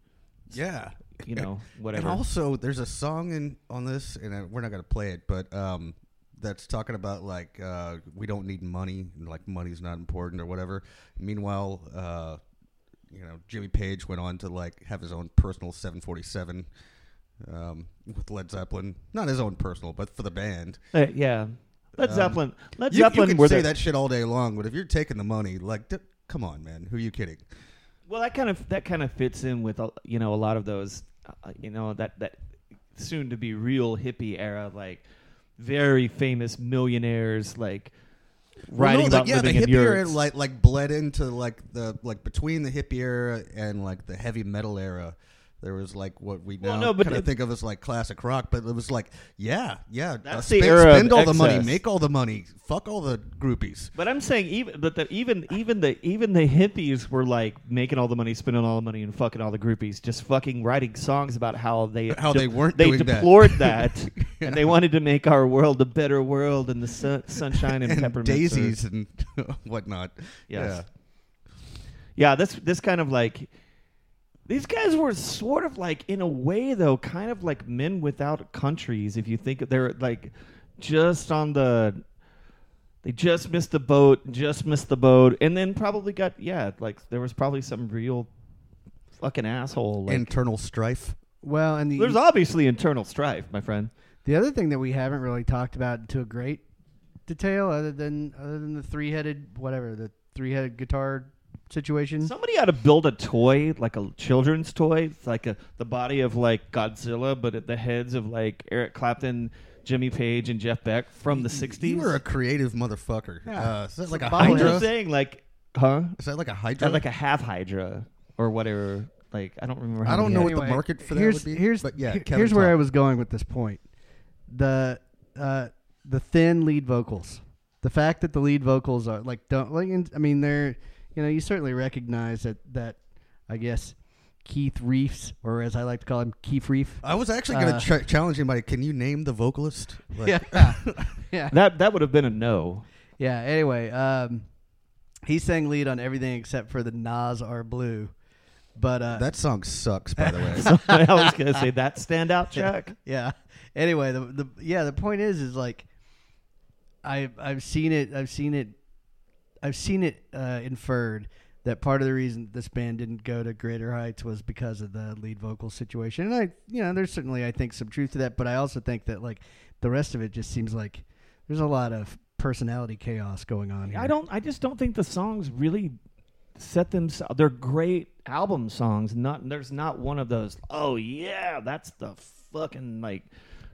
yeah, you know, whatever. And also, there's a song in on this, and I, we're not going to play it, but um, that's talking about like uh, we don't need money, and, like money's not important or whatever. Meanwhile, uh, you know, Jimmy Page went on to like have his own personal seven forty-seven um, with Led Zeppelin, not his own personal, but for the band. Uh, yeah. Led Um, Zeppelin. Led You, Zeppelin you can were say the, that shit all day long, but if you're taking the money, like, d- come on, man, who are you kidding? Well, that kind of that kind of fits in with uh, you know a lot of those uh, you know that that soon to be real hippie era, like very famous millionaires like writing Well, no, about like, yeah, living the in hippie era yurts. like like bled into like the like between the hippie era and like the heavy metal era. There was like what we Well, now no, but kind it- of think of as like classic rock, but it was like, yeah, yeah, That's uh, the spend, era of spend all the money, excess. make all the money, fuck all the groupies. But I'm saying even but the, even even the even the hippies were like making all the money, spending all the money, and fucking all the groupies, just fucking writing songs about how they How they weren't they doing that. deplored that, and they wanted to make our world a better world and the sun, sunshine and, And peppermints daisies are- and whatnot. Yes. Yeah, this this kind of like these guys were sort of like in a way though, kind of like men without countries. If you think they're like just on the, they just missed the boat, just missed the boat, and then probably got yeah, like there was probably some real fucking asshole. Yeah. Like, Internal strife. Well, and the there's obviously internal strife, my friend. the other thing that we haven't really talked about to a great detail, other than other than the three headed whatever the three headed guitar situation. Somebody ought to build a toy, like a children's toy, it's like a the body of like Godzilla, but at the heads of like Eric Clapton, Jimmy Page, and Jeff Beck from the sixties. You were a creative motherfucker. Yeah. Uh, is that It's like a a bobblehead. I'm Hydra? just saying, like, huh? Is that like a Uh, Hydra? like a half Hydra or whatever. Like, I don't remember. How I don't many know had. what the market for that here's, would be. Here's, but yeah, he- Kevin here's where talk. I was going with this point. The uh, the thin lead vocals. The fact that the lead vocals are like don't like in- I mean they're you know you certainly recognize that that I guess Keith Reefs, or as I like to call him, Keith Reef. I was actually going to Uh, ch- challenge anybody. Can you name the vocalist? Like, Yeah, yeah, That that would have been a no. yeah. Anyway, um, he sang lead on everything except for the Nas Are Blue, but uh, That song sucks, by the way. I was gonna say that standout check. yeah. Anyway, the the yeah the point is is like I I've seen it I've seen it I've seen it uh, inferred that part of the reason this band didn't go to greater heights was because of the lead vocal situation. And I you know there's certainly I think some truth to that, but I also think that like the rest of it just seems like there's a lot of personality chaos going on here. I don't. I just don't think the songs really set themselves. They're great album songs. Not there's not one of those. Oh yeah, that's the fucking like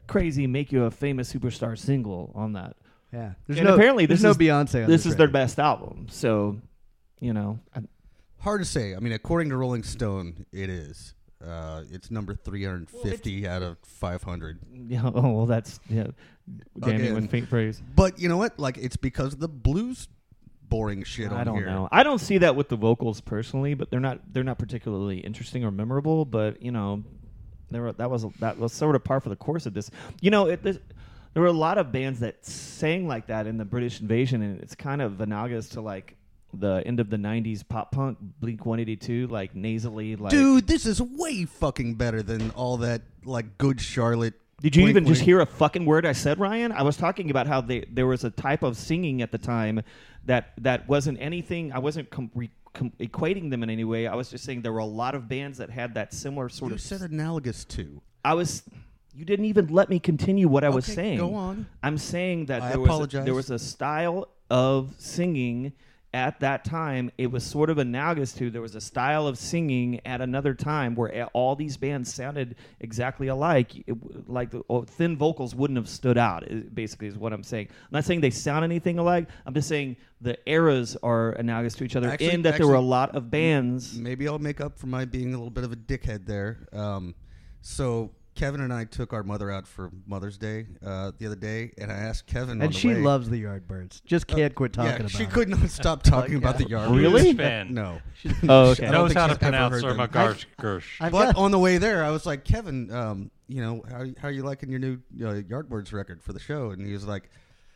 crazy make you a famous superstar single on that. Yeah. There's And no, apparently there's this no is- Beyonce on This this is their record. best album, so you know. I, Hard to say. I mean, according to Rolling Stone, it is. Uh, it's number three hundred fifty out of five hundred. yeah, oh well, that's yeah, damning Again. with faint praise. But you know what? Like, it's because of the blues boring shit on I don't here. know. I don't see that with the vocals personally, but they're not they're not particularly interesting or memorable. But you know, there were, that was that was sort of par for the course of this. You know, it, this, there were a lot of bands that sang like that in the British Invasion, and it's kind of analogous to like the end of the nineties pop punk, Blink one eighty-two, like nasally, like. Dude, this is way fucking better than all that, like, Good Charlotte. Did you even just Blink-one eighty- hear a fucking word I said, Ryan? I was talking about how they, there was a type of singing at the time that that wasn't anything. I wasn't com- re- com- equating them in any way. I was just saying there were a lot of bands that had that similar sort You of. said analogous to. I was. You didn't even let me continue what I was Okay, saying. go on. I'm saying that I there was a, apologize. there was a style of singing at that time. It was sort of analogous to there was a style of singing at another time where a- all these bands sounded exactly alike. It w- like the oh, thin vocals wouldn't have stood out. i- Basically, is what I'm saying. I'm not saying they sound anything alike. I'm just saying the eras are analogous to each other Actually- in that there were a actually, lot of bands. Maybe I'll make up for my being a little bit of a dickhead there. Um, so Kevin and I took our mother out for Mother's Day uh, the other day, and I asked Kevin on And the she way- loves the Yardbirds. Just can't quit talking yeah, about she it. could not stop talking Like, about uh, the yard. Really? Huge fan. No. Oh, okay. I don't Knows think how to she's ever pronounce heard Irma them. Garsh. Gersh. I've But got- on the way there, I was like, Kevin, um, you know, how how are you liking your new uh, Yardbirds record for the show? And he was like,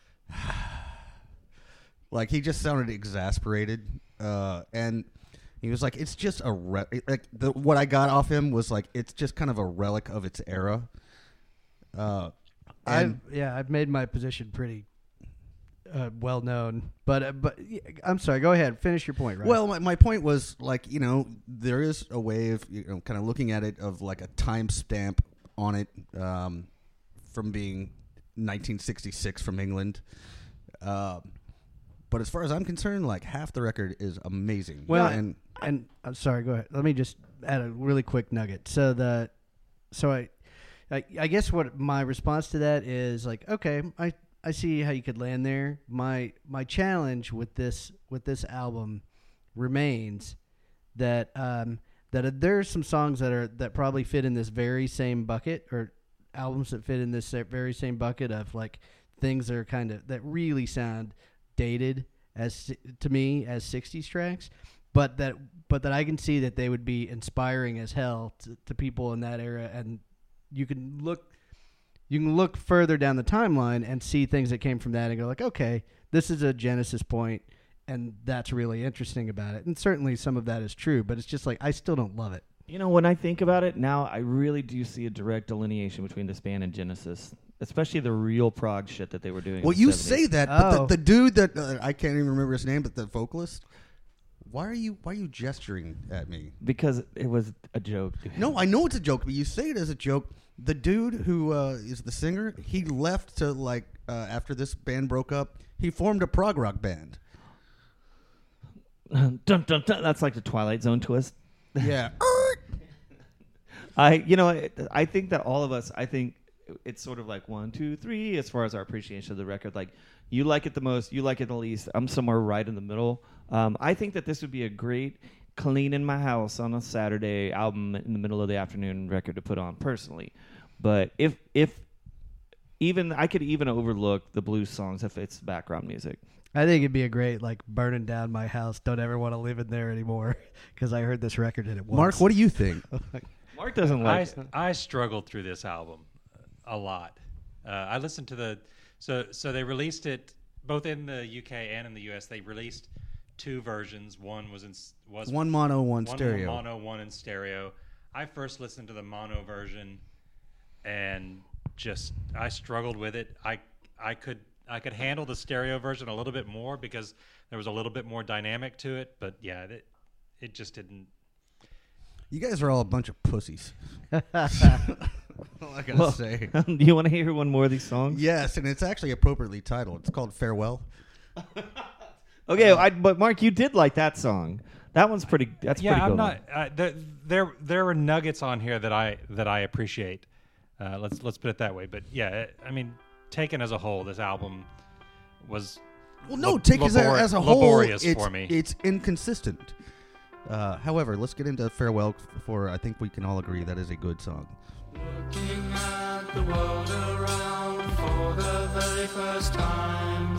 like he just sounded exasperated, uh, and he was like, it's just a re- like the what I got off him was like it's just kind of a relic of its era. Uh, I've, and yeah, I've made my position pretty uh, well known. But uh, but yeah, I'm sorry. Go ahead. Finish your point. Right. Well, my, my point was like you know there is a way of you know kind of looking at it of like a timestamp on it um, from being nineteen sixty-six from England. Uh, but as far as I'm concerned, like half the record is amazing. Well, and and I'm sorry. Go ahead. Let me just add a really quick nugget. So the so I. I, I guess what my response to that is like, okay, I, I see how you could land there. My my challenge with this with this album remains that um, that there are some songs that are that probably fit in this very same bucket, or albums that fit in this very same bucket of like things that are kind of that really sound dated as to me as sixties tracks, but that but that I can see that they would be inspiring as hell to, to people in that era. And you can look you can look further down the timeline and see things that came from that and go like, okay, this is a genesis point, and that's really interesting about it. And certainly some of that is true, but it's just like I still don't love it. You know, when I think about it now, I really do see a direct delineation between this band and Genesis, especially the real prog shit that they were doing. well, in the you seventies. say that, but Oh. the, the dude that uh, I can't even remember his name, but the vocalist. Why are you why are you gesturing at me? because it was a joke. No, I know it's a joke, but you say it as a joke. The dude who uh, is the singer, he left to like uh, after this band broke up. He formed a prog rock band. dun, dun, dun. That's like the Twilight Zone twist. Yeah, I, you know, I, I think that all of us, I think it's sort of like one, two, three, as far as our appreciation of the record. Like, you like it the most, you like it the least. I'm somewhere right in the middle. Um, I think that this would be a great clean in my house on a Saturday album in the middle of the afternoon record to put on personally. But if if even I could even overlook the blues songs if it's background music. I think it'd be a great like burning down my house. Don't ever want to live in there anymore because I heard this record in it once. Mark, what do you think? Mark doesn't I, like it. I struggled through this album a lot. Uh, I listened to the so so they released it both in the U K and in the U S. They released two versions. One was in s- was One mono, one, one stereo. mono, one in stereo. I first listened to the mono version, and just I struggled with it. I I could I could handle the stereo version a little bit more because there was a little bit more dynamic to it. But yeah, it it just didn't. You guys are all a bunch of pussies. That's all I gotta Well, say. Do you want to hear one more of these songs? Yes, and it's actually appropriately titled. It's called Farewell. Okay, I, but Mark, you did like that song. That one's pretty. That's yeah, pretty I'm good. not. Uh, there, there, there are nuggets on here that I that I appreciate. Uh, let's let's put it that way. But yeah, I mean, taken as a whole, this album was Well, no, lab- take as a, labor- as a whole, laborious it's, for me. it's inconsistent. Uh, however, let's get into Farewell, for I think we can all agree that is a good song. Looking at the world around for the very first time.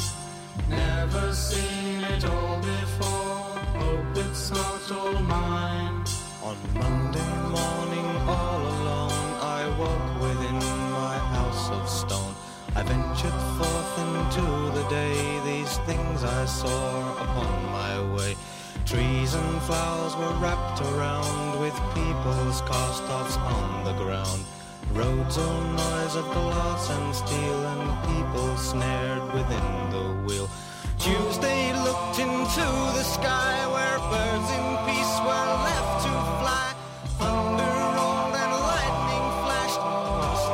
Never seen it all before. Hope it's not all mine. On Monday morning, all alone, I woke within my house of stone. I ventured forth into the day. These things I saw upon my way. Trees and flowers were wrapped around with people's cast-offs on the ground. Roads all noise of glass and steel and people snared within the wheel. Tuesday looked into the sky where birds in peace were left to fly. Thunder rolled and lightning flashed across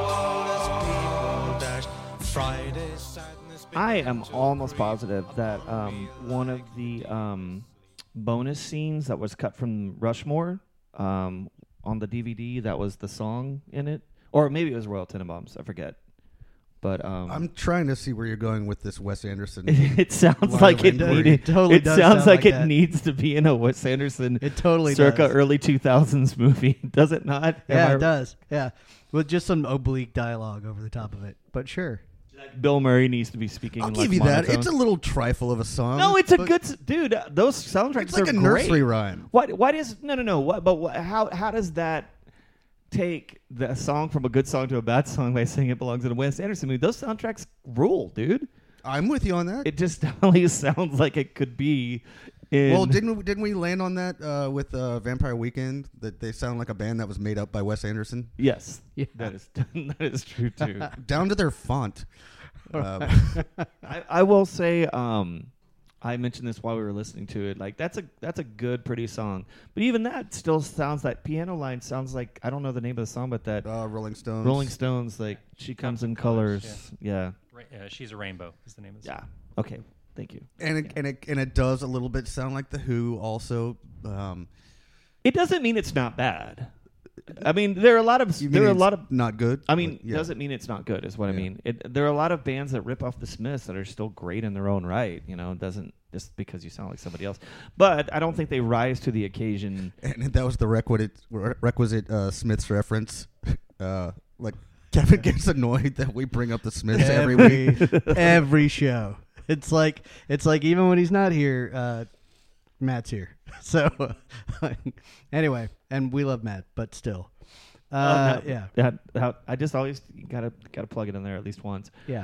the world as people dashed. Friday's sadness I am began to almost creep positive that um, one of the um, bonus scenes that was cut from Rushmore um, on the D V D, that was the song in it. Or maybe it was Royal Tenenbaums, I forget. But um, I'm trying to see where you're going with this Wes Anderson. it sounds Line like of it inquiry. needed. It totally it does sounds sound like, like it that. needs to be in a Wes Anderson It totally circa does. early two thousands movie. Does it not? Am Yeah, I- it does. Yeah, with just some oblique dialogue over the top of it. But sure. Bill Murray needs to be speaking. I'll in give like you that. monotone. It's a little trifle of a song. No, it's a but good s- dude. uh, Those soundtracks It's like are a nursery great. rhyme. What? What is? No, no, no. What? But what, how? How does that take the song from a good song to a bad song by saying it belongs in a Wes Anderson movie? Those soundtracks rule, dude. I'm with you on that. It just totally sounds like it could be. In, Well, didn't we, didn't we land on that uh, with uh, Vampire Weekend? That they sound like a band that was made up by Wes Anderson, yes, Yeah. that is that is true too. down to their font. Um, I, I will say, um, I mentioned this while we were listening to it. Like that's a that's a good, pretty song. But even that still sounds that piano line sounds like I don't know the name of the song, but that uh, Rolling Stones. Rolling Stones, like she comes in colors. Yeah. Ra- uh, She's a Rainbow is the name of the Yeah. Okay. Thank you. and it, and it and it does a little bit sound like the Who. Also, um, It doesn't mean it's not bad. I mean, there are a lot of you there mean are a it's lot of. not good. I mean, Like, yeah. doesn't mean it's not good, is what I Yeah. mean. It, there are a lot of bands that rip off the Smiths that are still great in their own right. You know, it doesn't just because you sound like somebody else. But I don't think they rise to the occasion. And that was the requisite requisite uh, Smiths reference. Uh, like Kevin gets annoyed that we bring up the Smiths every, week. every every show. It's like it's like even when he's not here, uh, Matt's here. So anyway, and we love Matt, but still, uh, Oh, no, yeah, that- that- I just always gotta gotta plug it in there at least once. yeah.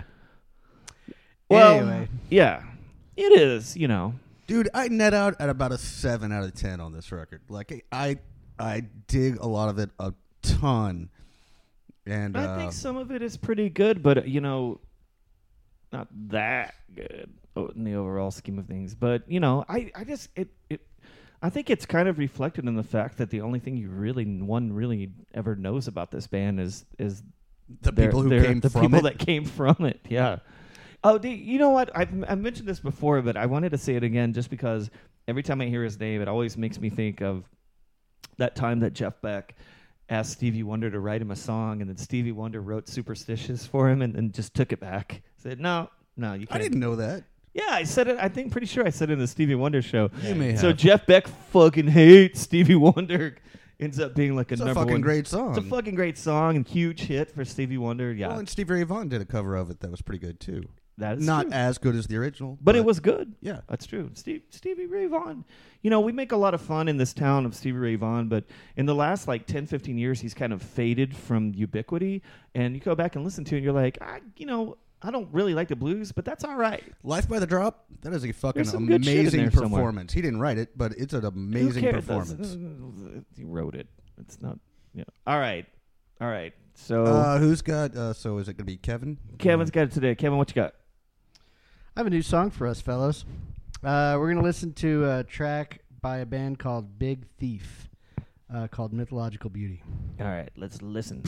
Well, Anyway. yeah, it is. You know, Dude, I net out at about a seven out of ten on this record. Like I, I dig a lot of it a ton, and I uh, think some of it is pretty good, but you know, not that good in the overall scheme of things. But you know, I, I just it, it I think it's kind of reflected in the fact that the only thing you really one really ever knows about this band is is the their- people who their- came the from people it. that came from it. Yeah. Oh, do, you know what? I've, I've mentioned this before, but I wanted to say it again just because every time I hear his name, it always makes me think of that time that Jeff Beck asked Stevie Wonder to write him a song, and then Stevie Wonder wrote Superstitious for him and then just took it back. Said, no, no, you I can't. didn't know that. Yeah, I said it. I think pretty sure I said it in the Stevie Wonder show. You may So have. Jeff Beck fucking hates Stevie Wonder. Ends up being like a It's a number fucking one. great song. It's a fucking great song and huge hit for Stevie Wonder. Yeah, Well, and Stevie Ray Vaughan did a cover of it that was pretty good too. that is Not true. as good as the original, But it was good. Yeah. That's true. Steve, Stevie Ray Vaughan. You know, we make a lot of fun in this town of Stevie Ray Vaughan, but in the last like ten, fifteen years, he's kind of faded from ubiquity. And you go back and listen to it, and you're like, I, you know, I don't really like the blues, but that's all right. Life by the Drop. That is a fucking There's some good shit in amazing there somewhere. performance. He didn't write it, but it's an Who amazing cares? performance. That's- He wrote it. It's not. Yeah. All right. All right. So Uh, who's got? Uh, so is it going to be Kevin? Kevin's got it today. Kevin, what you got? I have a new song for us, fellas. Uh, we're gonna listen to a track by a band called Big Thief, uh, called Mythological Beauty. All right. Let's listen.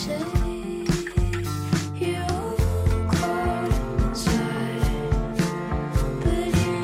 say you're all caught inside, but you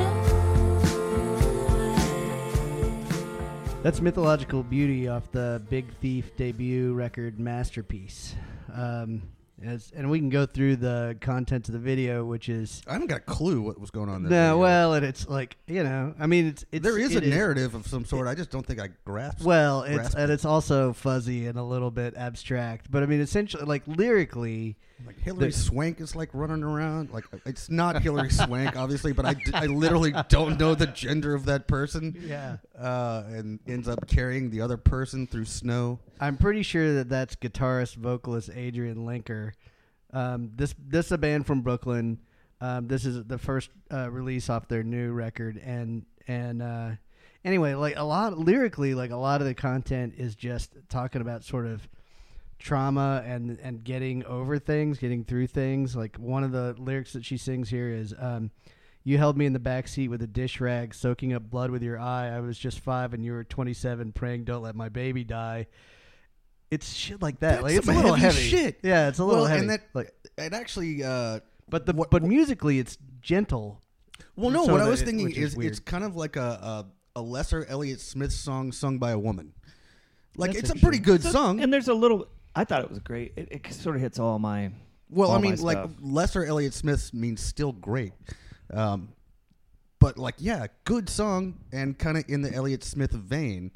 know That's Mythological Beauty off the Big Thief debut record Masterpiece. Um, as, and we can go through the contents of the video, which is I haven't got a clue what was going on there. no, well, and it's like you know, I mean, it's, it's there is it a narrative of some sort. I just don't think I grasped. Well, it's grasp and it. it's also fuzzy and a little bit abstract, but I mean, essentially, like lyrically, Like Hillary The- Swank is like running around. Like it's not Hillary Swank, obviously, but I, d- I literally don't know the gender of that person. yeah, Uh, and ends up carrying the other person through snow. I'm pretty sure that that's guitarist vocalist Adrian Linker. Um, this this is a band from Brooklyn. Um, this is the first uh, release off their new record, and and uh, anyway, like a lot lyrically, like a lot of the content is just talking about sort of trauma and and getting over things, getting through things. Like one of the lyrics that she sings here is, um, "You held me in the backseat with a dish rag, soaking up blood with your eye. I was just five and you were twenty-seven, praying don't let my baby die." It's shit like that. That's like it's a some little heavy heavy. shit. Yeah, it's a little well, heavy. and that like, it actually. Uh, but the what- but musically, it's gentle. well, no. So what I that was it- thinking which is is, weird. it's kind of like a, a a lesser Elliott Smith song sung by a woman. Like That's it's a pretty interesting. good So- song. And there's a little. I thought it was great. It, it sort of hits all my. Well, all I my mean, like stuff. lesser Elliott Smith means still great. Um, but like, yeah, good song and kind of in the Elliott Smith vein.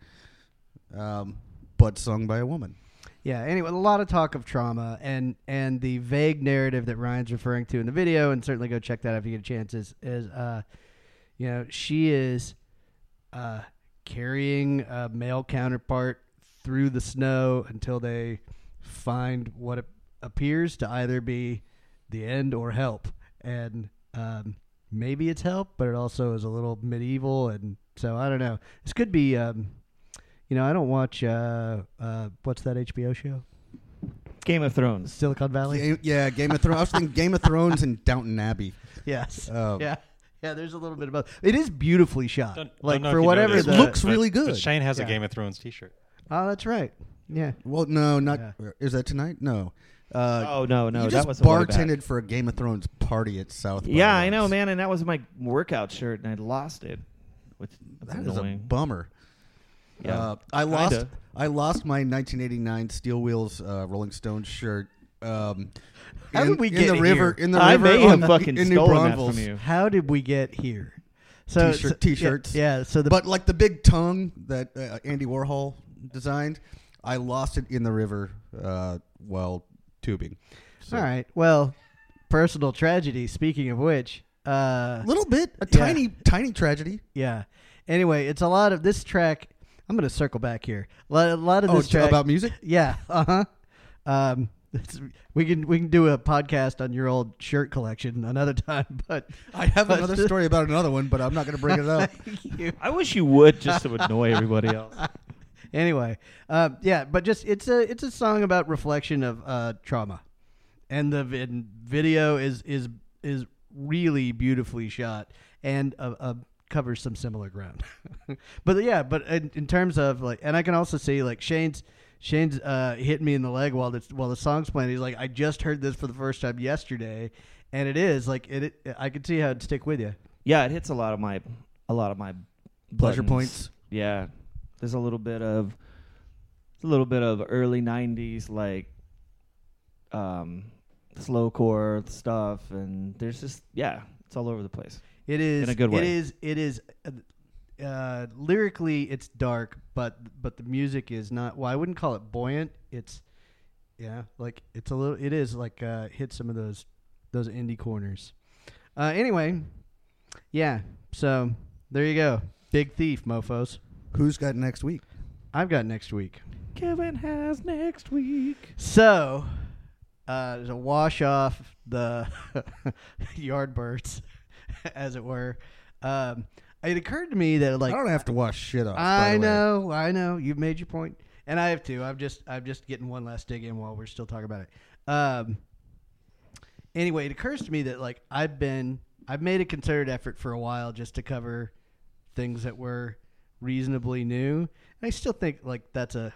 Um, but sung by a woman. Yeah. Anyway, a lot of talk of trauma and and the vague narrative that Ryan's referring to in the video, and certainly go check that out if you get a chance. Is is uh, you know, she is uh carrying a male counterpart through the snow until they find what it appears to either be the end or help, and um, maybe it's help, but it also is a little medieval, and so I don't know. This could be. Um, You know, I don't watch, uh, uh, what's that H B O show? Game of Thrones. Silicon Valley? Game, yeah, Game of Thrones. I was thinking Game of Thrones and Downton Abbey. Yes. Um, yeah. Yeah, there's a little bit of both. It is beautifully shot. Don't, like, don't know for if you know whatever this, the... It looks but- really But good. Shane has Yeah. a Game of Thrones T-shirt. Oh, that's right. Yeah. Well, no, not. Yeah. Is that tonight? No. Uh, Oh no, no, you that just was a while back. bartended for a Game of Thrones party at South. by Yeah, I once. know, man, and that was my workout shirt, and I lost it. Which That that's is a annoying. bummer. Yeah, Uh, I kinda. lost. I lost my nineteen eighty-nine Steel Wheels uh, Rolling Stones shirt. Um, How in, did we in get the river? here? In the I river may on, have fucking in New stolen that Braunfels. from you. How did we get here? So, T-shirt- so- t-shirts. Yeah, yeah, so the... But like the big tongue that uh, Andy Warhol designed, I lost it in the river uh, while tubing. So, All right. Well, personal tragedy, speaking of which. Uh, a little bit, a Yeah. tiny, tiny tragedy. yeah. Anyway, it's a lot of this track... I'm going to circle back here. A lot, a lot of Oh, this it's track... about music. Yeah. Uh huh. Um, it's, we can we can do a podcast on your old shirt collection another time. But I have but- another story about another one, but I'm not going to bring it up. You- I wish you would just to annoy everybody else. anyway, um, yeah. But just it's a it's a song about reflection of uh, trauma, and the vid- video is is is really beautifully shot and uh, uh, covers some similar ground. But yeah, but in, in terms of like, and I can also see like Shane's. Shane's uh, hitting me in the leg while the while the song's playing. He's like, "I just heard this for the first time yesterday," and it is like it. it I could see how it'd stick with you. Yeah, it hits a lot of my a lot of my Pleasure buttons. points. Yeah, there's a little bit of a little bit of early nineties like um, slowcore stuff, and there's just yeah, it's all over the place. It is In a good way. It is. It is. Uh, uh, lyrically, it's dark, but but the music is not. Well, I wouldn't call it buoyant. It's yeah, like it's a little. It is like uh, hit some of those those indie corners. Uh, anyway, yeah. So there you go. Big Thief, mofo's. Who's got next week? I've got next week. Kevin has next week. So, uh, to wash off the Yardbirds, as it were, um, it occurred to me that like I don't have to wash shit off. by I the way. know, I know, you've made your point, and I have too. I'm just, I'm just getting one last dig in while we're still talking about it. Um, anyway, it occurs to me that like I've been, I've made a concerted effort for a while just to cover things that were reasonably new. And I still think like that's a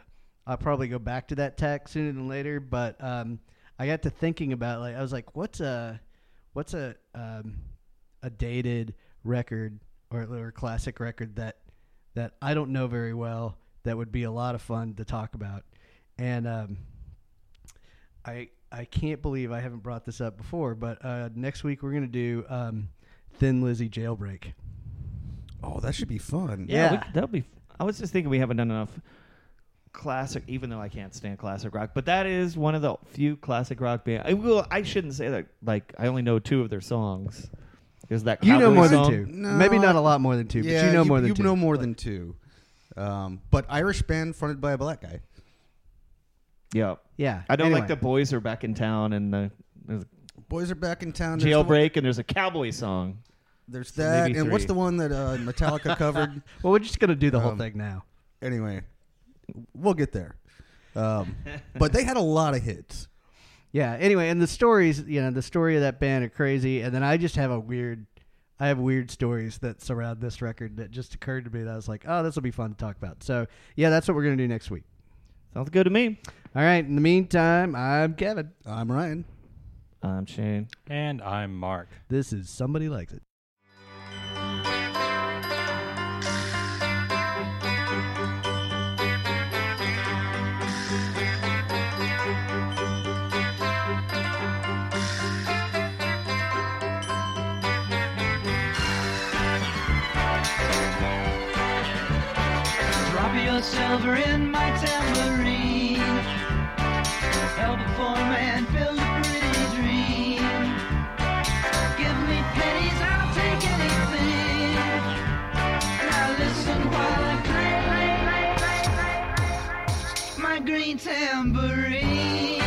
I'll probably go back to that tack sooner than later. But um, I got to thinking about like I was like, what's a what's a um, a dated record or or classic record that that I don't know very well that would be a lot of fun to talk about. And um, I I can't believe I haven't brought this up before, but uh, next week we're gonna do um, Thin Lizzy Jailbreak. Oh, that should be fun. Yeah. we, that'll be. I was just thinking we haven't done enough classic, even though I can't stand classic rock. But that is one of the few classic rock bands. I, well, I shouldn't say that. Like I only know two of their songs. Is that You know Cowboy more song? than two. No, Maybe not I- a lot more than two, Yeah, but you know more than you two. know more than two. Um, but Irish band fronted by a black guy. Yeah. Yeah. I know, anyway. like the boys are back in town, and the there's Boys are back in town. There's the Jailbreak, and there's a cowboy song. one- There's So that, maybe and what's three. the one that uh, Metallica covered? Well, we're just gonna do the whole Um, thing now. Anyway, we'll get there. Um, but they had a lot of hits. Yeah. Anyway, and the stories, you know, the story of that band are crazy, and then I just have a weird, I have weird stories that surround this record that just occurred to me that I was like, oh, this will be fun to talk about. So yeah, that's what we're gonna do next week. Sounds good to me. All right. In the meantime, I'm Kevin. I'm Ryan. I'm Shane. And I'm Mark. This is Somebody Likes It. Drop your silver in my tambourine. Help a poor man build a pretty dream. Give me pennies, I'll take anything. Now listen while I play my green tambourine.